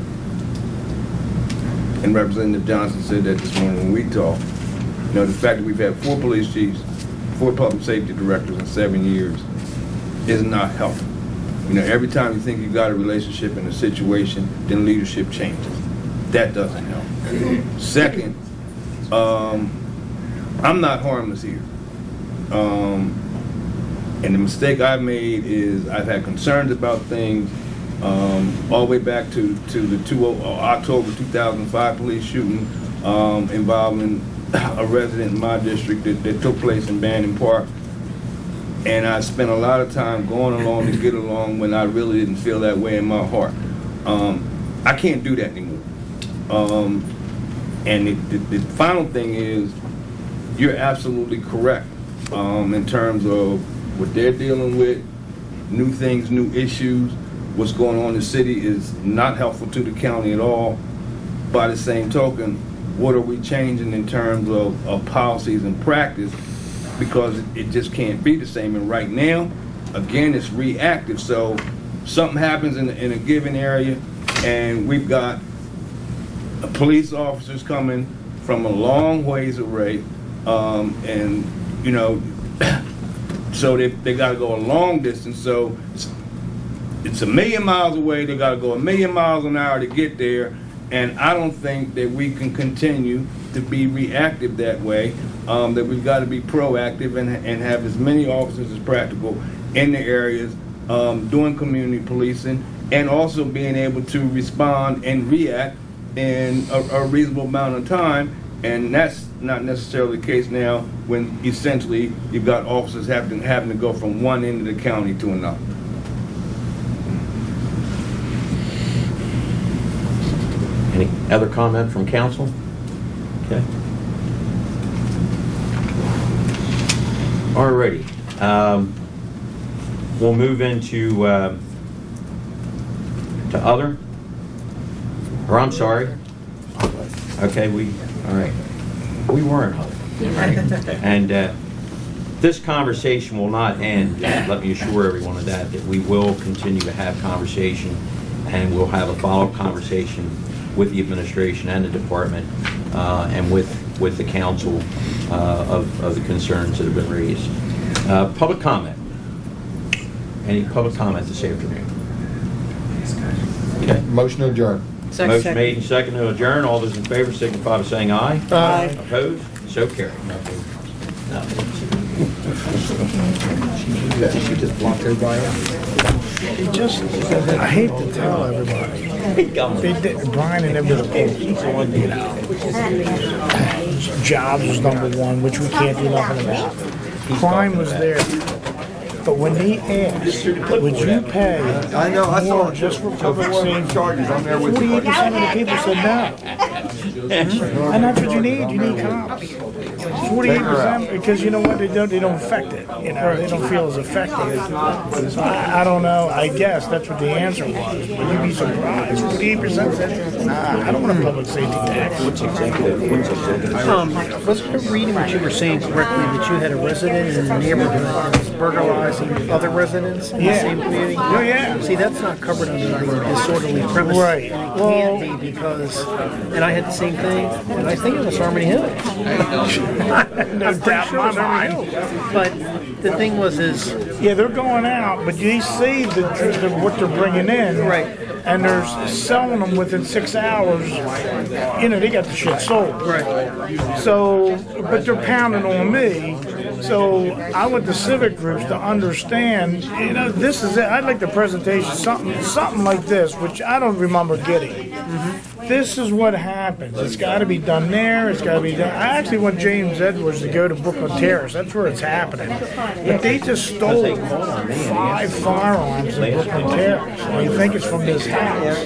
and Representative Johnson said that this morning when we talked. You know, the fact that we've had four police chiefs, four public safety directors in seven years is not helpful. You know, every time you think you've got a relationship and a situation, then leadership changes. That doesn't help. Second, um, I'm not harmless here. Um, and the mistake I've made is I've had concerns about things um, all the way back to, to the two, uh, October two thousand five police shooting um, involving a resident in my district that, that took place in Bannon Park. And I spent a lot of time going along to get along when I really didn't feel that way in my heart. Um, I can't do that anymore. Um, and the, the, the final thing is, you're absolutely correct um, in terms of what they're dealing with, new things, new issues. What's going on in the city is not helpful to the county at all. By the same token, what are we changing in terms of, of policies and practice? Because it, it just can't be the same. And right now, again, it's reactive. So something happens in, in a given area, and we've got police officers coming from a long ways away, um, and you know, so they they got to go a long distance. So it's a million miles away, they gotta go a million miles an hour to get there, and I don't think that we can continue to be reactive that way, um, that we've gotta be proactive and, and have as many officers as practical in the areas, um, doing community policing, and also being able to respond and react in a, a reasonable amount of time, and that's not necessarily the case now when essentially you've got officers having, having to go from one end of the county to another. Any other comment from council? Okay. Alrighty. Um, we'll move into uh, to other. Or I'm sorry. Okay, we, all right. We weren't other. Right? And uh, this conversation will not end. Let me assure everyone of that, that we will continue to have conversation, and we'll have a follow-up conversation with the administration and the department uh, and with, with the council uh, of, of the concerns that have been raised. Uh, public comment. Any public comment this afternoon? Okay. Motion to adjourn. Second. Motion made and seconded to adjourn. All those in favor signify by saying aye. Aye. Opposed? So carried. She just blocked everybody out. He just, I hate to tell everybody. They did, Brian and everybody, you know, jobs was number one, which we can't do nothing about. Crime was there. But when he asked, would you pay I know, I saw more it. just for public safety? Charges, I'm there with you. forty-eight percent of the people said no. And that's what you need, you need cops. forty-eight percent, because you know what, they don't, they don't affect it, you know, they don't feel as effective. So I, I don't know, I guess that's what the answer was, but you'd be surprised, forty-eight percent said, nah, I don't want a public safety tax. Um, was I reading what you were saying correctly, that you had a resident in the neighborhood that was burglarizing other residents in the Yeah. same community? Oh, yeah. See, that's not covered under the disorderly premises. Right. And it can't be because, and I had the same thing, and I think it was Harmony Hills. No doubt in my mind. But the thing was is, Yeah, they're going out, but you see the, the, what they're bringing in. Right. And they're selling them within six hours. You know, they got the shit sold. right, So, but they're pounding on me. So I want the civic groups to understand, you know, this is it. I'd like the presentation, something, something like this, which I don't remember getting. This is what happens. It's got to be done there. It's got to be done. I actually want James Edwards to go to Brooklyn Terrace. That's where it's happening. But they just stole five firearms in Brooklyn Terrace. And you think it's from this house.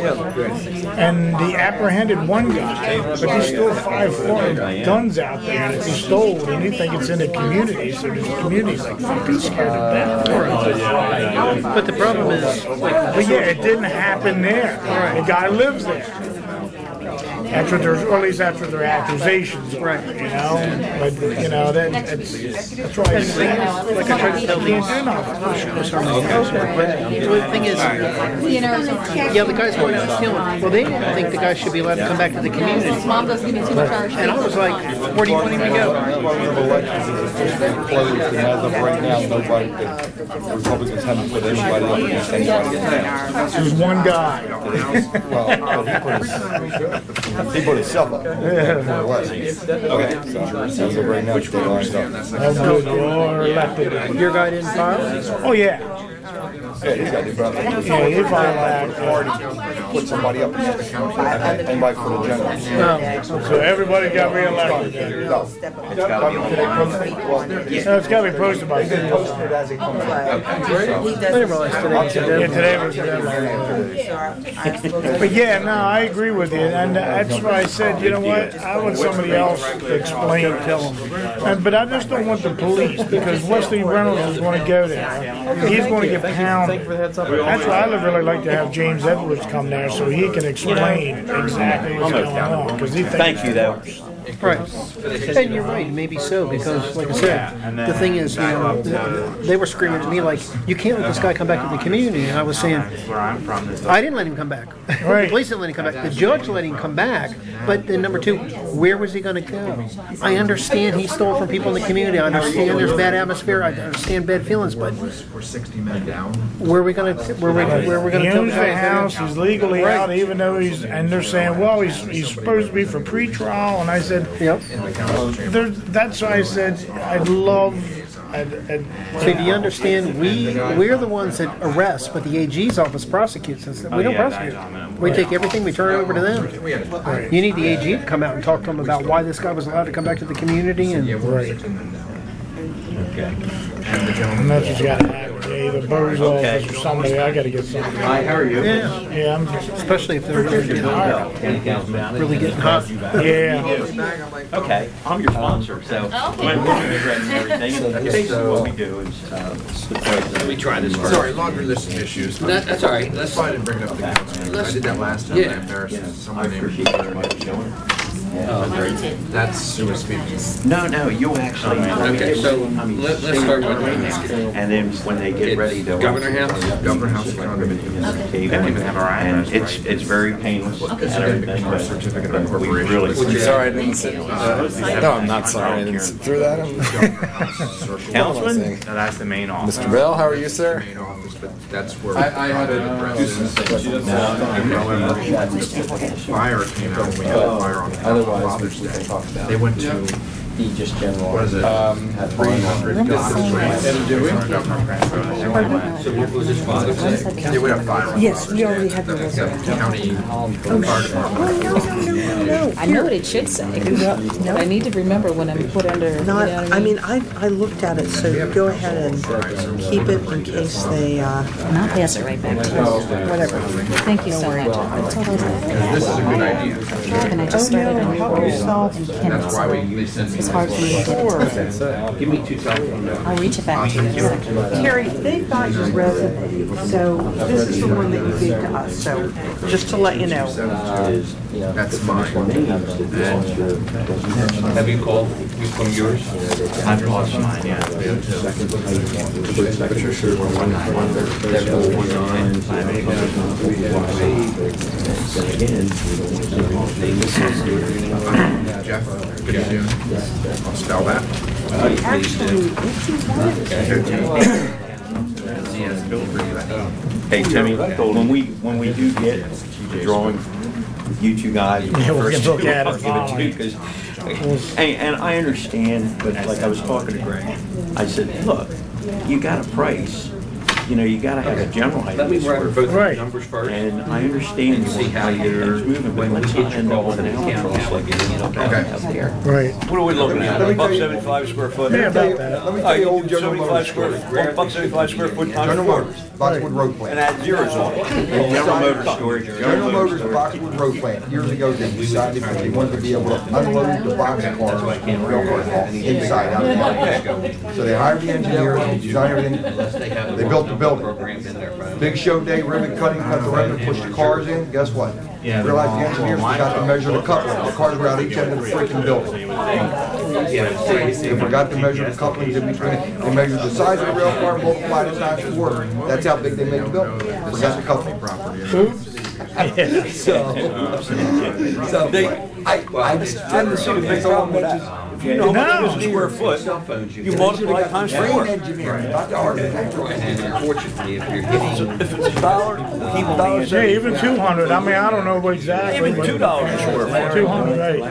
And they apprehended one guy, but they stole five foreign guns out there that they stole. And you think it's in the community. So the community's like fucking scared of that. but the problem is, like, But yeah, it didn't happen there. The guy lives there. That's what there's, or at least that's what their accusations are, Right. you know? But, you know, that, that's, that's why I and the thing say, is, like I tried to tell you these, can't do nothing. was Harmony Hills, but the thing is, yeah, the guys going out and stealing. Well, they didn't think the guy should be allowed to come back to the community. Mom doesn't give me too much hours. And I was like, where do you want him to go? Closed, and as of right now, nobody, the Republicans haven't put anybody up against anybody else. There's one guy. Well, he put his, he put himself up, more or less. Okay. So, as of right now, it's lined up. Oh, good, you're elected. Your guy didn't file? Oh, yeah. Yeah, he's got to do better. Yeah, he filed that. Party put somebody up against the county, anybody for the general. So everybody got reelected. No. It's got to be posted. So it's got to be posted by. It's been posted as it comes out. I didn't realize today was a Yeah, deadline. today was the deadline. But yeah, no, I agree with you, and that's why I said, you know what, I want somebody else to explain, tell them. And, but I just don't want the police, because Wesley Reynolds is going to go there. He's going to get pounded. That's why I would really like to have James Edwards come there, so he can explain exactly what's going on, because he thinks. Thank you, though. Right. And you're right, maybe so, because like I said, the thing is, you know, they were screaming at me like, you can't let this guy come back to the community. And I was saying, I didn't let him come back. The police didn't let him come back. The judge let him come back. But then number two, where was he going to go? I understand he stole from people in the community. I understand there's bad atmosphere. I understand bad feelings. But where are we going to? Where, where, where are we going He to? owns the house. He's legally out, even though he's. And they're saying, well, he's he's supposed to be for pretrial. And I said, yep. There, that's why I said I'd love. I'd, I'd, See, do you understand? We we're the ones that arrest, but the A G's office prosecutes us. We don't prosecute. We take everything, we turn it over to them. You need the A G to come out and talk to them about why this guy was allowed to come back to the community. And right. Okay. And that's what you got to have. Either Bo's office or somebody. I got to get somebody. Hi, how are you? Yeah. Yeah, I'm just, especially if they're really getting hot. Really getting hot. Yeah. Okay, I'm your sponsor, so when we're and everything, and basically what we do is uh, we try this first. Sorry, laundry list of issues. But That, that's all right. That's why I didn't bring it up to council. I did that last time. Yeah. I embarrassed Yeah. someone I named. appreciate you very much showing. Oh, that's sewer speech. No, no, you actually. Okay, so I mean, let- let's start with right now. And then when they get ready, they'll. Governor House? Governor House condominium. They don't even have our address. And it's, it's very painless and everything, but certificate but of we incorporation. really. Sorry I didn't sit. No, I'm not sorry I didn't sit through that. I'm- Councilman? No, that's the main office. Mister Bell, how are you, sir? Main office, but that's where. I, I had a, do some Fire came out when we had a fire on. Father's Day. They went to. He just general. What is it? Um, three hundred. So what was his father say? They would have fire. on Yes, we already have the Father's Day. resident. County fire department. I know what it should say, but I need to remember when I'm put under, you know Not, what I mean, I, I looked at it, so go ahead and keep it in case they, uh, And I'll pass it right back to you. whatever. Thank you so much. That's all those This is a good idea. And I just started a new help role yourself. in That's Kennett. why we, they send me. It's hard for me to get it to Give me two telephone numbers. I'll reach it back to you in a second. Terry, they've got your resume, so this is the one that you gave to us, so just to let you know. That's mine. Have you called from yours? I've lost mine, yeah. Jeff, good to see you. I'll spell that. Hey, Timmy, when we, when we do get the drawing, you two guys. are the Yeah, we'll first look two at it I'll give following. to, 'cause- And, and I understand, but like I was talking to Greg, I said, look, you got a price, you know, you gotta have a general idea. Let me run both of Right. the numbers first. And I understand And you see want how to get you're- things moving, but when we let's get not your end up call with an from the county, albatross like it ended up Okay. out there. Right. What are we looking at, a buck seventy-five square foot? Yeah, about that. Let me All tell right, you you old do General seventy-five Motors square, story. one buck seventy-five square foot times General four. Motors, Boxwood Road And Plant. add zeros on it. General Motors storage. General Motors, Boxwood Road Plant. Years ago, they decided that they wanted to be able to unload the box cars inside, out of the market. So they hired the engineers, they designed everything, they built the building. Big show day, ribbon cutting, cut the ribbon, pushed the cars in, guess what? Realized the engineers forgot to measure the coupling, the cars were out each end of the freaking building. They forgot to measure the couplings in between, they measured the size of the rail car, multiplied it times four, that's how big they made the building. Forgot the coupling. So, so they, I, I just didn't see the big problem with that. If you know how much it is a square foot, you multiply times four. Engineering, not the architect. Unfortunately, if you're getting. If it's a dollar, people being. Yeah, even two hundred, I mean, I don't know exactly. Even two dollars a square foot. Two hundred, right.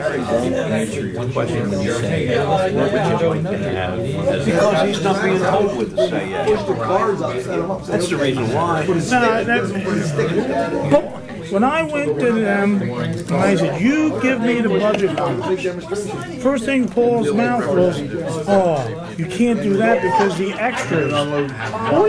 Because he's not being told what to say yet. Push the cars up, set them up. That's the reason why. No, that's, but when I went to them, and I said, you give me the budget. First thing Paul's mouth was, oh, you can't do that because the extras.